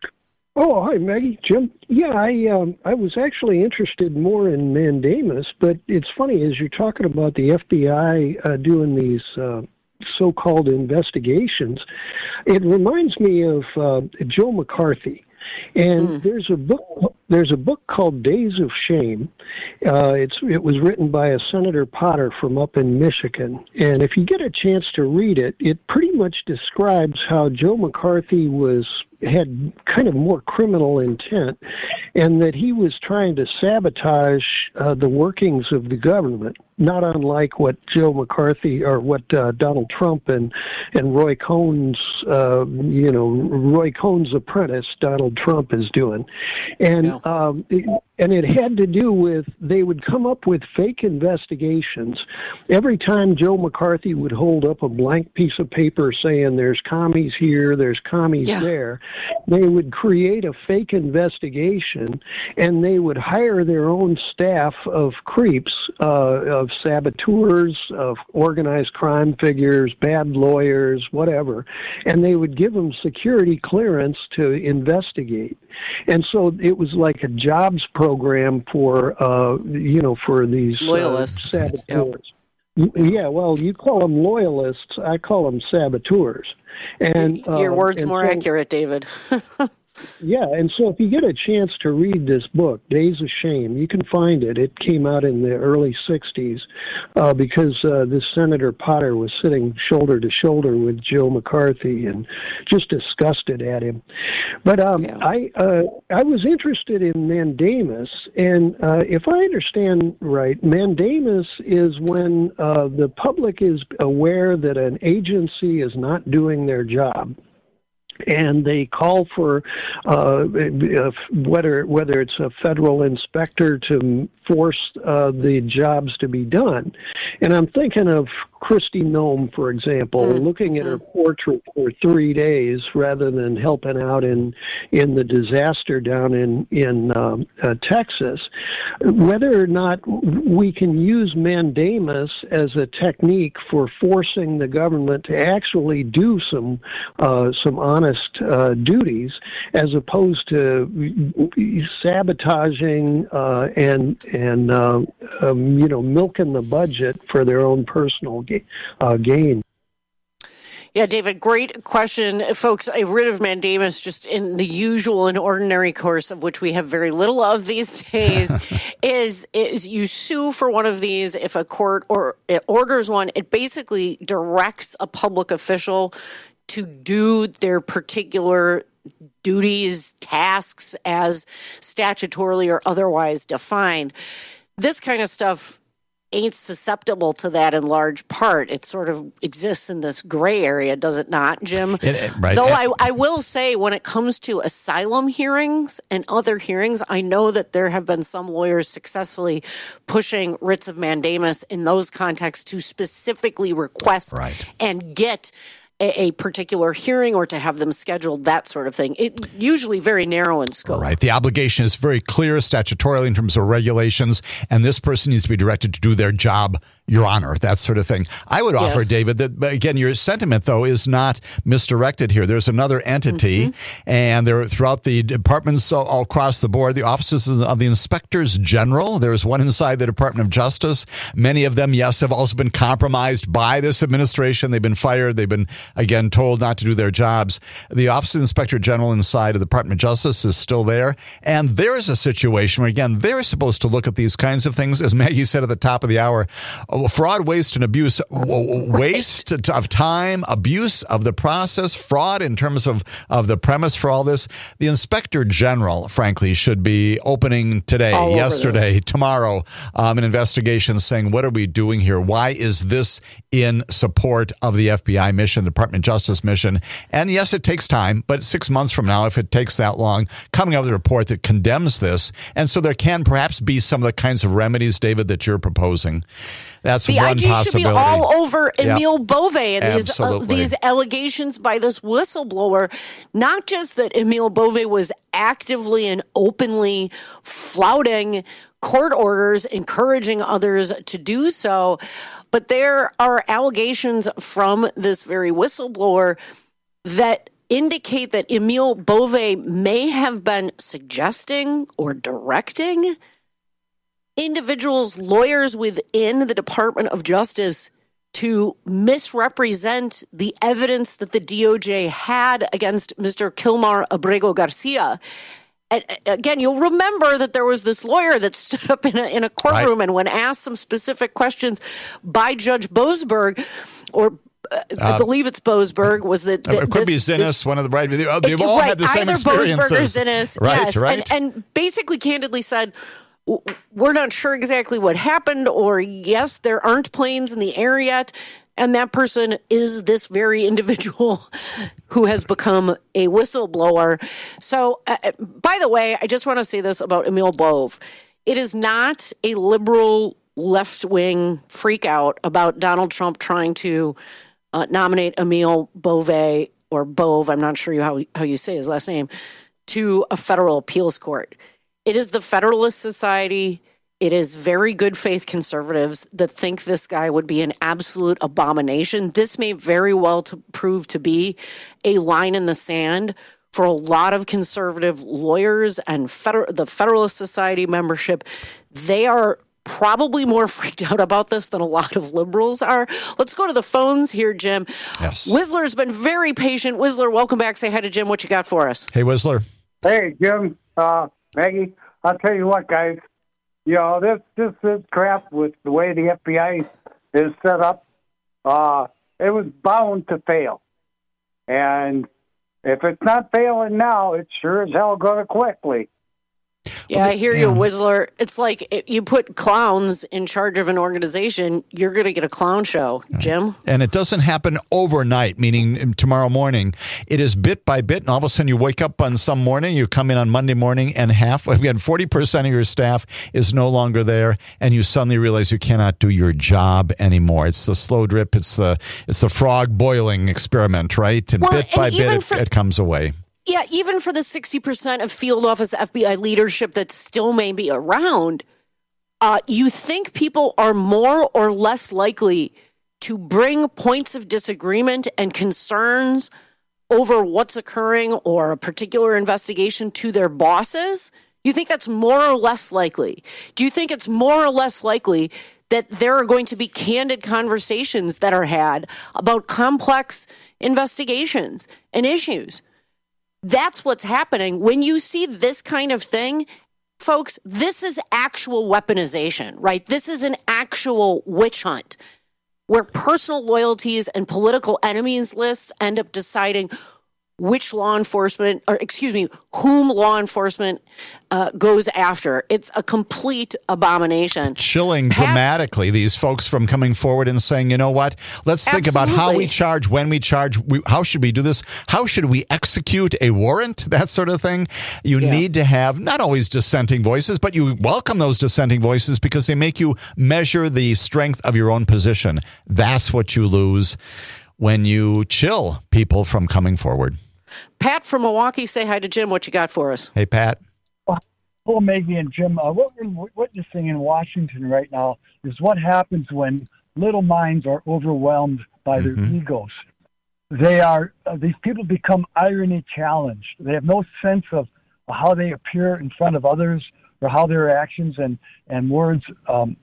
Oh, hi, Maggie. Jim. Yeah, I um, I was actually interested more in mandamus, but it's funny as you're talking about the F B I uh, doing these uh, so-called investigations. It reminds me of uh, Joe McCarthy. And mm. there's a book. There's a book called Days of Shame. Uh, it's it was written by a Senator Potter from up in Michigan. And if you get a chance to read it, it pretty much describes how Joe McCarthy was had kind of more criminal intent, and that he was trying to sabotage uh, the workings of the government. Not unlike what Joe McCarthy or what uh, Donald Trump and and Roy Cohn's uh, you know Roy Cohn's apprentice Donald Trump is doing, and yeah. um, it, and it had to do with they would come up with fake investigations every time Joe McCarthy would hold up a blank piece of paper saying there's commies here, there's commies yeah. there. They would create a fake investigation, and they would hire their own staff of creeps, uh, of saboteurs, of organized crime figures, bad lawyers, whatever, and they would give them security clearance to investigate. And so it was like a jobs program for, uh, you know, for these loyalists. Uh, saboteurs. Yep. Yeah, well, you call them loyalists. I call them saboteurs. And your um, word's and more so, accurate, David. Yeah, and so if you get a chance to read this book, Days of Shame, you can find it. It came out in the early sixties uh, because uh, this Senator Potter was sitting shoulder to shoulder with Joe McCarthy and just disgusted at him. But um, yeah. I uh, I was interested in mandamus, and uh, if I understand right, mandamus is when uh, the public is aware that an agency is not doing their job. And they call for uh, whether whether it's a federal inspector to force uh, the jobs to be done. And I'm thinking of Kristi Noem, for example, mm-hmm. looking at her portrait for three days rather than helping out in in the disaster down in in um, uh, Texas. Whether or not we can use mandamus as a technique for forcing the government to actually do some uh, some honest uh, duties, as opposed to sabotaging uh, and and uh, um, you know milking the budget for their own personal ga- uh, gain. Yeah, David, great question. Folks, a writ of mandamus, just in the usual and ordinary course of which we have very little of these days, is is you sue for one of these. If a court or it orders one, it basically directs a public official to do their particular duties, tasks as statutorily or otherwise defined. This kind of stuff ain't susceptible to that in large part. It sort of exists in this gray area, does it not, Jim? It, it, right. Though I, I will say, when it comes to asylum hearings and other hearings, I know that there have been some lawyers successfully pushing writs of mandamus in those contexts to specifically request right. and get a, a particular hearing or to have them scheduled, that sort of thing. It usually very narrow in scope. Right. The obligation is very clear statutorily in terms of regulations, and this person needs to be directed to do their job, Your Honor, that sort of thing. I would offer, yes. David, that, again, your sentiment, though, is not misdirected here. There's another entity, mm-hmm. and there throughout the departments all, all across the board, the offices of the inspectors general. There's one inside the Department of Justice. Many of them, yes, have also been compromised by this administration. They've been fired. They've been, again, told not to do their jobs. The Office of the Inspector General inside of the Department of Justice is still there. And there is a situation where, again, they're supposed to look at these kinds of things. As Maggie said at the top of the hour, fraud, waste, and abuse, waste of time, abuse of the process, fraud in terms of, of the premise for all this. The Inspector General, frankly, should be opening today, all yesterday, tomorrow, um, an investigation saying, what are we doing here? Why is this in support of the F B I mission, the Department of Justice mission? And yes, it takes time, but six months from now, if it takes that long, coming out with a report that condemns this. And so there can perhaps be some of the kinds of remedies, David, that you're proposing. That's the one I G possibility. Should be all over Emile yep. Bove and these, uh, Absolutely. these allegations by this whistleblower. Not just that Emile Bove was actively and openly flouting court orders, encouraging others to do so, but there are allegations from this very whistleblower that indicate that Emile Bove may have been suggesting or directing individuals, lawyers within the Department of Justice to misrepresent the evidence that the D O J had against Mister Kilmar Abrego Garcia. And again, you'll remember that there was this lawyer that stood up in a, in a courtroom right. and when asked some specific questions by Judge Boasberg, or uh, I believe it's Boasberg, was that... that it could this, be Zinnes, this, one of the... right. They've it, all right, had the same either experiences. Boasberg or Zinnes, right, yes. right. And, and basically candidly said, we're not sure exactly what happened, or yes, there aren't planes in the air yet. And that person is this very individual who has become a whistleblower. So, uh, by the way, I just want to say this about Emile Bove. It is not a liberal left-wing freakout about Donald Trump trying to uh, nominate Emile Bove, or Bove, I'm not sure how, how you say his last name, to a federal appeals court. It is the Federalist Society. It is very good faith conservatives that think this guy would be an absolute abomination. This may very well to prove to be a line in the sand for a lot of conservative lawyers and feder- the Federalist Society membership. They are probably more freaked out about this than a lot of liberals are. Let's go to the phones here, Jim. Yes. Whistler's been very patient. Whistler, welcome back. Say hi to Jim. What you got for us? Hey, Whistler. Hey, Jim, uh, Maggie, I'll tell you what, guys. You know, this, this, this crap with the way the F B I is set up, uh, it was bound to fail. And if it's not failing now, it's sure as hell going to quickly. Yeah, well, I hear you, Whistler. It's like it, you put clowns in charge of an organization, you're going to get a clown show, Jim. And it doesn't happen overnight, meaning tomorrow morning. It is bit by bit, and all of a sudden you wake up on some morning, you come in on Monday morning, and half, again, forty percent of your staff is no longer there, and you suddenly realize you cannot do your job anymore. It's the slow drip, it's the it's the frog boiling experiment, right? And well, bit and by bit, it, for- it comes away. Yeah, even for the sixty percent of field office F B I leadership that still may be around, uh, you think people are more or less likely to bring points of disagreement and concerns over what's occurring or a particular investigation to their bosses? You think that's more or less likely? Do you think it's more or less likely that there are going to be candid conversations that are had about complex investigations and issues? That's what's happening. When you see this kind of thing, folks, this is actual weaponization, right? This is an actual witch hunt where personal loyalties and political enemies lists end up deciding which law enforcement, or excuse me, whom law enforcement uh, goes after. It's a complete abomination. Chilling Pat- dramatically these folks from coming forward and saying, you know what, let's think Absolutely. about how we charge, when we charge, we, how should we do this? How should we execute a warrant? That sort of thing. You yeah. need to have not always dissenting voices, but you welcome those dissenting voices because they make you measure the strength of your own position. That's what you lose when you chill people from coming forward. Pat from Milwaukee, say hi to Jim. What you got for us? Hey, Pat. Hello, Maggie and Jim. Uh, what we're witnessing in Washington right now is what happens when little minds are overwhelmed by their mm-hmm. egos. They are uh, these people become irony challenged. They have no sense of how they appear in front of others or how their actions and and words um,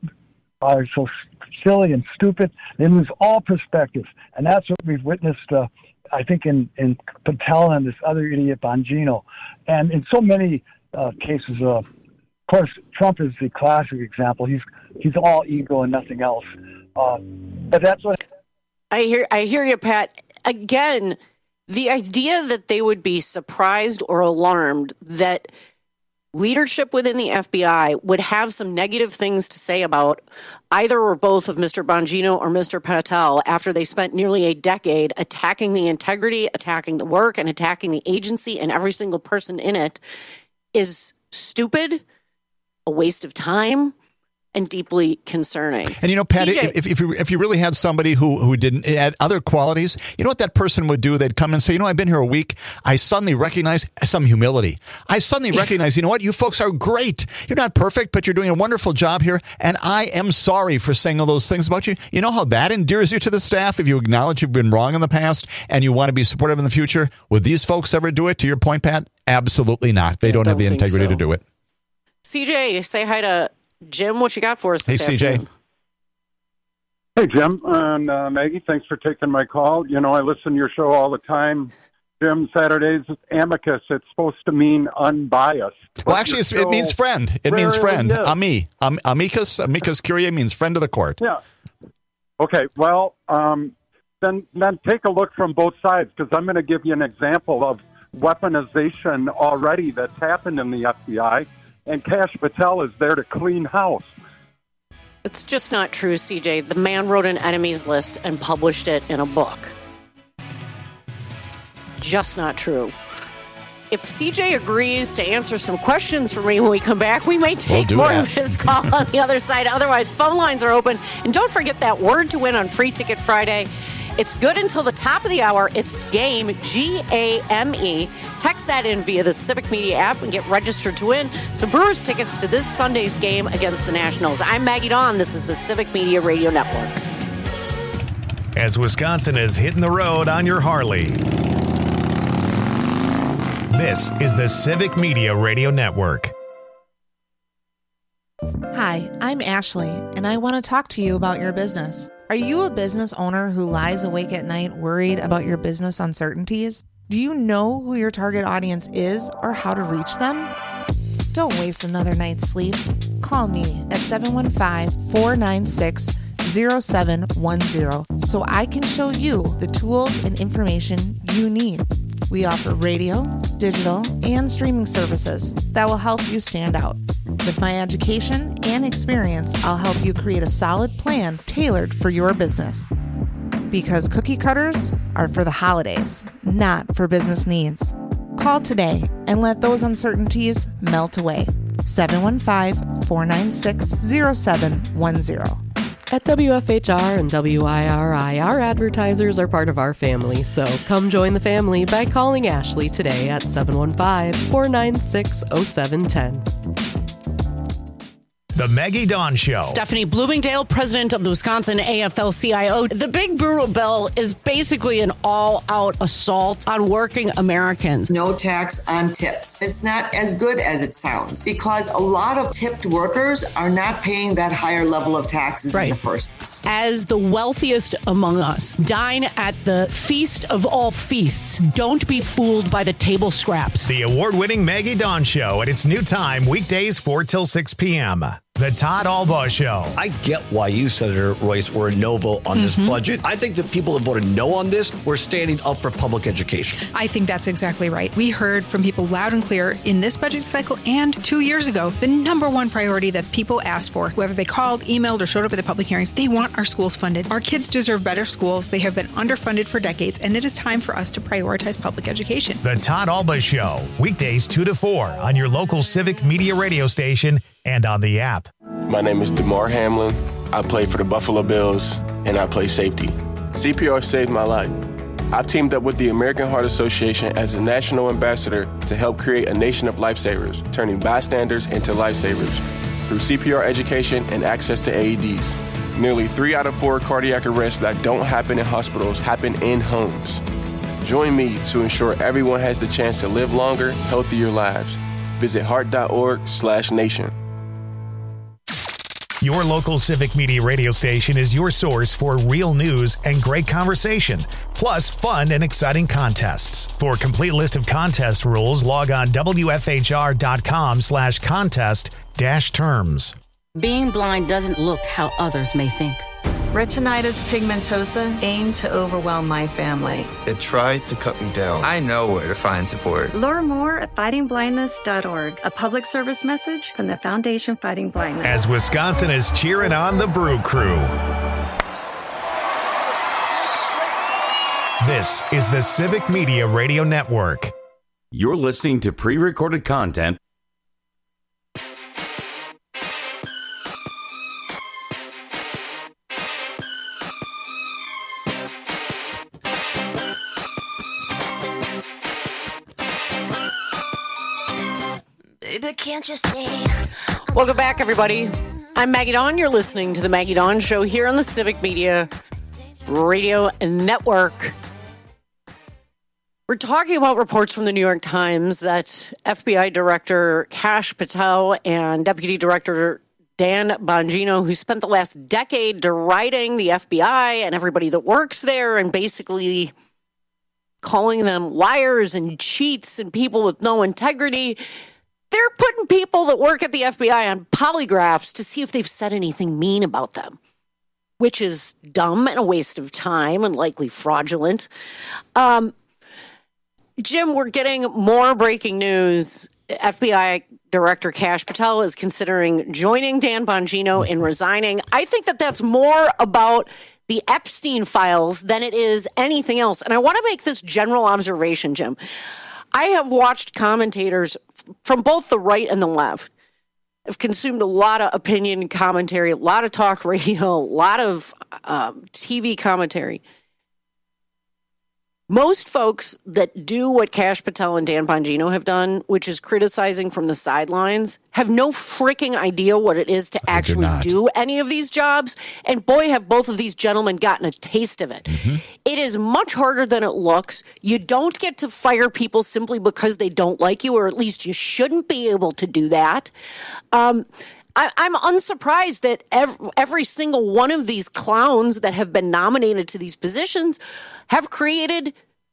are so silly and stupid. They lose all perspective, and that's what we've witnessed. Uh, I think in, in Patel and this other idiot Bongino. And in so many uh, cases, uh, of course, Trump is the classic example. He's he's all ego and nothing else. Uh, but that's what I hear. I hear you, Pat. Again, the idea that they would be surprised or alarmed that leadership within the F B I would have some negative things to say about either or both of Mister Bongino or Mister Patel after they spent nearly a decade attacking the integrity, attacking the work, and attacking the agency and every single person in it is stupid, a waste of time, and deeply concerning. And you know, Pat, C J, if, if you if you really had somebody who who didn't had other qualities, you know what that person would do? They'd come and say, you know, I've been here a week. I suddenly recognize some humility. I suddenly yeah. recognize, you know what, you folks are great. You're not perfect, but you're doing a wonderful job here. And I am sorry for saying all those things about you. You know how that endears you to the staff if you acknowledge you've been wrong in the past and you want to be supportive in the future. Would these folks ever do it? To your point, Pat, absolutely not. They don't, don't have the integrity so. to do it. C J, say hi to Jim. What you got for us this Hey, C J. afternoon? Hey, Jim and uh, Maggie, thanks for taking my call. You know, I listen to your show all the time. Jim, Saturdays, amicus, it's supposed to mean unbiased. Well, actually, it's, it means friend. It means friend. Ami. Am, amicus, amicus curiae means friend of the court. Yeah. Okay, well, um, then, then take a look from both sides, because I'm going to give you an example of weaponization already that's happened in the F B I. And Kash Patel is there to clean house. It's just not true, C J. The man wrote an enemies list and published it in a book. Just not true. If C J agrees to answer some questions for me when we come back, we may take we'll more that. of his call on the other side. Otherwise, phone lines are open. And don't forget that word to win on Free Ticket Friday. It's good until the top of the hour. It's GAME, G A M E. Text that in via the Civic Media app and get registered to win some Brewers tickets to this Sunday's game against the Nationals. I'm Maggie Dawn. This is the Civic Media Radio Network. As Wisconsin is hitting the road on your Harley, this is the Civic Media Radio Network. Hi, Hi, I'm Ashley, and I want to talk to you about your business. Are you a business owner who lies awake at night worried about your business uncertainties? Do you know who your target audience is or how to reach them? Don't waste another night's sleep. Call me at seven one five, four nine six, zero seven one zero so I can show you the tools and information you need. We offer radio, digital, and streaming services that will help you stand out. With my education and experience, I'll help you create a solid plan tailored for your business. Because cookie cutters are for the holidays, not for business needs. Call today and let those uncertainties melt away. seven one five, four nine six, zero seven one zero. At W F H R and W I R I, our advertisers are part of our family, so come join the family by calling Ashley today at seven one five, four nine six, zero seven one zero. The Maggie Dawn Show. Stephanie Bloomingdale, president of the Wisconsin A F L C I O. The Big Brutal Bill is basically an all-out assault on working Americans. No tax on tips. It's not as good as it sounds because a lot of tipped workers are not paying that higher level of taxes Right. in the first place. As the wealthiest among us, dine at the feast of all feasts. Don't be fooled by the table scraps. The award-winning Maggie Dawn Show at its new time, weekdays four till six p.m. The Todd Albaugh Show. I get why you, Senator Royce, were a no vote on mm-hmm. this budget. I think the people that voted no on this were standing up for public education. I think that's exactly right. We heard from people loud and clear in this budget cycle and two years ago, the number one priority that people asked for, whether they called, emailed, or showed up at the public hearings, they want our schools funded. Our kids deserve better schools. They have been underfunded for decades, and it is time for us to prioritize public education. The Todd Albaugh Show, weekdays two to four on your local Civic Media radio station and on the app. My name is DeMar Hamlin. I play for the Buffalo Bills, and I play safety. C P R saved my life. I've teamed up with the American Heart Association as a national ambassador to help create a nation of lifesavers, turning bystanders into lifesavers through C P R education and access to A E Ds. Nearly three out of four cardiac arrests that don't happen in hospitals happen in homes. Join me to ensure everyone has the chance to live longer, healthier lives. Visit heart.org slash nation. Your local Civic Media radio station is your source for real news and great conversation, plus fun and exciting contests. For a complete list of contest rules, log on W F H R dot com slash contest dash terms. Being blind doesn't look how others may think. Retinitis pigmentosa aimed to overwhelm my family. It tried to cut me down. I know where to find support. Learn more at fighting blindness dot org, a public service message from the Foundation Fighting Blindness. As Wisconsin is cheering on the Brew Crew. This is the Civic Media Radio Network. You're listening to pre-recorded content. Can't you see? Welcome back, everybody. I'm Maggie Dawn. You're listening to the Maggie Dawn Show here on the Civic Media Radio Network. We're talking about reports from the New York Times that F B I Director Kash Patel and Deputy Director Dan Bongino, who spent the last decade deriding the F B I and everybody that works there and basically calling them liars and cheats and people with no integrity, they're putting people that work at the F B I on polygraphs to see if they've said anything mean about them, which is dumb and a waste of time and likely fraudulent. Um, Jim, we're getting more breaking news. F B I Director Kash Patel is considering joining Dan Bongino in resigning. I think that that's more about the Epstein files than it is anything else. And I want to make this general observation, Jim. I have watched commentators from both the right and the left. I've consumed a lot of opinion commentary, a lot of talk radio, a lot of um, T V commentary. Most folks that do what Kash Patel and Dan Bongino have done, which is criticizing from the sidelines, have no freaking idea what it is to actually do any of these jobs. And boy, have both of these gentlemen gotten a taste of it. Mm-hmm. It is much harder than it looks. You don't get to fire people simply because they don't like you, or at least you shouldn't be able to do that. Um, I, I'm unsurprised that every, every single one of these clowns that have been nominated to these positions have created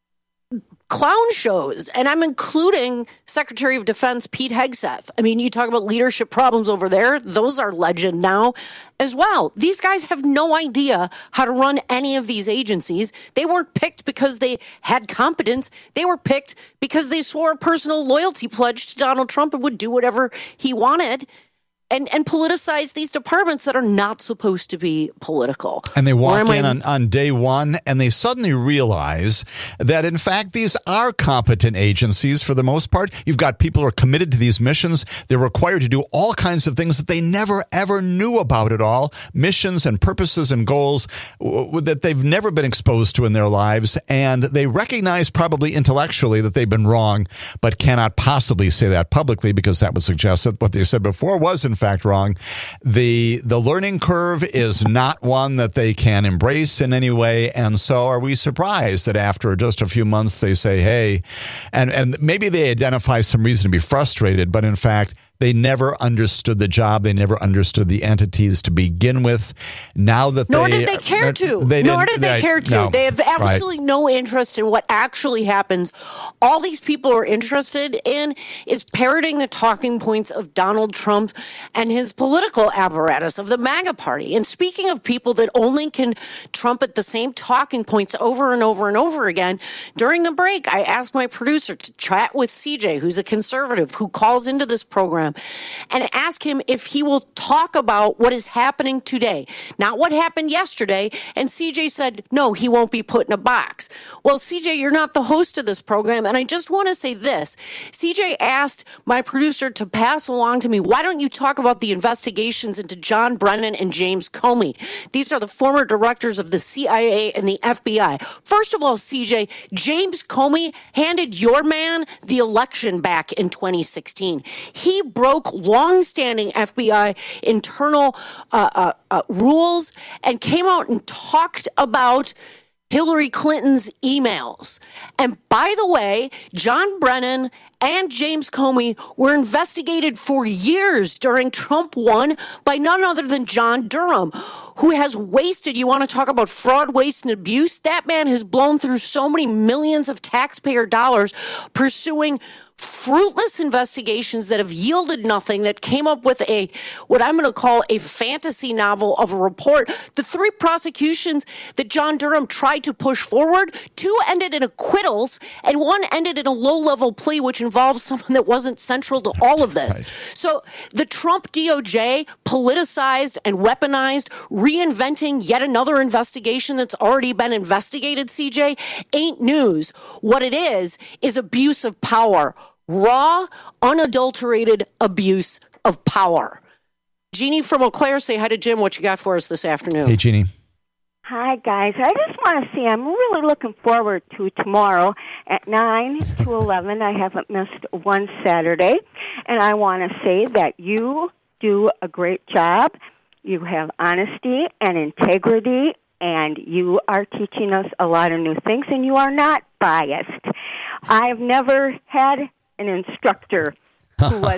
clown shows, and I'm including Secretary of Defense Pete Hegseth. I mean, you talk about leadership problems over there. Those are legend now as well. These guys have no idea how to run any of these agencies. They weren't picked because they had competence. They were picked because they swore a personal loyalty pledge to Donald Trump and would do whatever he wanted. And and politicize these departments that are not supposed to be political. And they walk in I- on, on day one and they suddenly realize that, in fact, these are competent agencies for the most part. You've got people who are committed to these missions. They're required to do all kinds of things that they never, ever knew about at all. Missions and purposes and goals w- that they've never been exposed to in their lives. And they recognize probably intellectually that they've been wrong, but cannot possibly say that publicly because that would suggest that what they said before was, in fact, wrong. The the learning curve is not one that they can embrace in any way. And so are we surprised that after just a few months they say, hey, and, and maybe they identify some reason to be frustrated, but in fact, they never understood the job. They never understood the entities to begin with. Now that Nor they, did they care to. They Nor did they, they care to. No, they have absolutely right. no interest in what actually happens. All these people are interested in is parroting the talking points of Donald Trump and his political apparatus of the MAGA party. And speaking of people that only can trumpet the same talking points over and over and over again, during the break, I asked my producer to chat with C J, who's a conservative, who calls into this program, and ask him if he will talk about what is happening today, not what happened yesterday. And C J said, no, he won't be put in a box. Well, C J, you're not the host of this program. And I just want to say this. C J asked my producer to pass along to me, why don't you talk about the investigations into John Brennan and James Comey? These are the former directors of the C I A and the F B I. First of all, C J, James Comey handed your man the election back in twenty sixteen. He broke long-standing F B I internal uh, uh, uh, rules and came out and talked about Hillary Clinton's emails. And by the way, John Brennan and James Comey were investigated for years during Trump one by none other than John Durham, who has wasted, you want to talk about fraud, waste, and abuse? That man has blown through so many millions of taxpayer dollars pursuing fruitless investigations that have yielded nothing, that came up with a, what I'm going to call a fantasy novel of a report. The three prosecutions that John Durham tried to push forward, two ended in acquittals and one ended in a low-level plea, which involves someone that wasn't central to all of this. Right. So the Trump D O J politicized and weaponized, reinventing yet another investigation that's already been investigated, C J, ain't news. What it is, is abuse of power. Raw, unadulterated abuse of power. Jeannie from Eau Claire, say hi to Jim. What you got for us this afternoon? Hey, Jeannie. Hi, guys. I just want to say I'm really looking forward to tomorrow at nine to eleven. I haven't missed one Saturday. And I want to say that you do a great job. You have honesty and integrity, and you are teaching us a lot of new things, and you are not biased. I've never had an instructor who was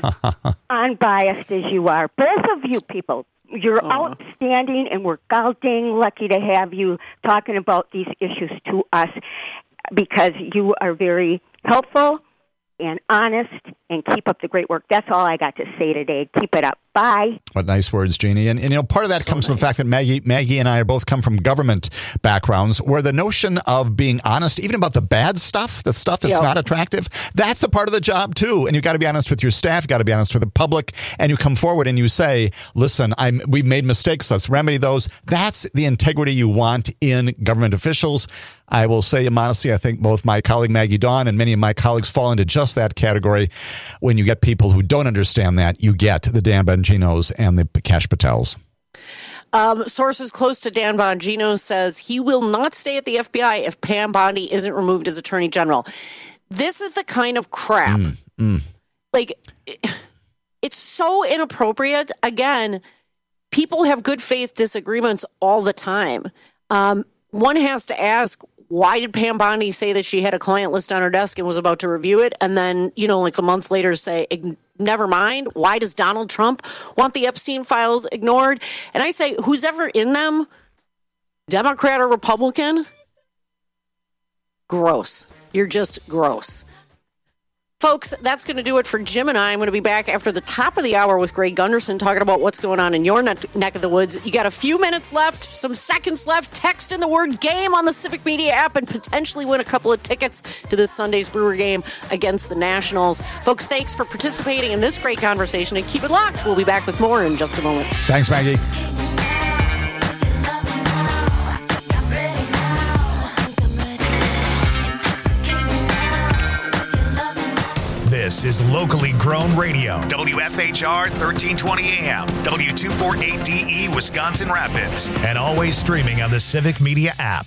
unbiased as you are. Both of you people, you're uh-huh. outstanding, and we're goddamn lucky to have you talking about these issues to us because you are very helpful and honest, and keep up the great work. That's all I got to say today. Keep it up. Bye. What nice words, Jeannie. And, and you know, part of that so comes nice. from the fact that Maggie, Maggie and I both come from government backgrounds where the notion of being honest, even about the bad stuff, the stuff that's yep. not attractive, that's a part of the job too. And you've got to be honest with your staff. You've got to be honest with the public. And you come forward and you say, listen, I'm, we've made mistakes. Let's remedy those. That's the integrity you want in government officials. I will say modestly, I think both my colleague Maggie Dawn and many of my colleagues fall into just that category. When you get people who don't understand that, you get the Dan Bonginos and the Kash Patels. Um, sources close to Dan Bongino says he will not stay at the F B I if Pam Bondi isn't removed as Attorney General. This is the kind of crap. Mm, mm. Like, it's so inappropriate. Again, people have good faith disagreements all the time. Um, one has to ask, why did Pam Bondi say that she had a client list on her desk and was about to review it? And then, you know, like a month later say, never mind. Why does Donald Trump want the Epstein files ignored? And I say, who's ever in them, Democrat or Republican? Gross. You're just gross. Folks, that's going to do it for Jim and I. I'm going to be back after the top of the hour with Greg Gunderson talking about what's going on in your neck, neck of the woods. You got a few minutes left, some seconds left. Text in the word game on the Civic Media app and potentially win a couple of tickets to this Sunday's Brewer game against the Nationals. Folks, thanks for participating in this great conversation, and keep it locked. We'll be back with more in just a moment. Thanks, Maggie. This is locally grown radio. W F H R thirteen twenty A M, W two forty-eight D E, Wisconsin Rapids, and always streaming on the Civic Media app.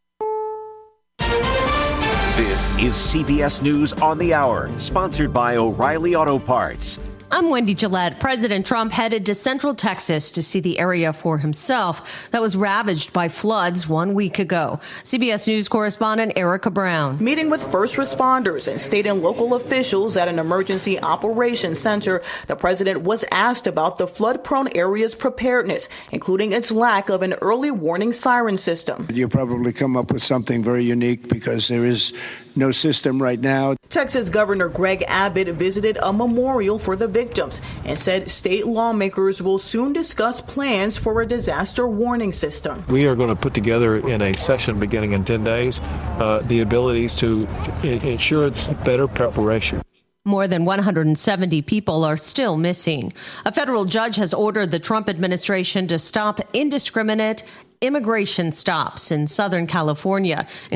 This is C B S News on the Hour, sponsored by O'Reilly Auto Parts. I'm Wendy Gillette. President Trump headed to Central Texas to see the area for himself that was ravaged by floods one week ago. C B S News correspondent Erica Brown. Meeting with first responders and state and local officials at an emergency operations center, the president was asked about the flood-prone area's preparedness, including its lack of an early warning siren system. You'll probably come up with something very unique because there is no system right now. Texas Governor Greg Abbott visited a memorial for the victims and said state lawmakers will soon discuss plans for a disaster warning system. We are going to put together in a session beginning in ten days uh, the abilities to ensure better preparation. More than one hundred seventy people are still missing. A federal judge has ordered the Trump administration to stop indiscriminate immigration stops in Southern California,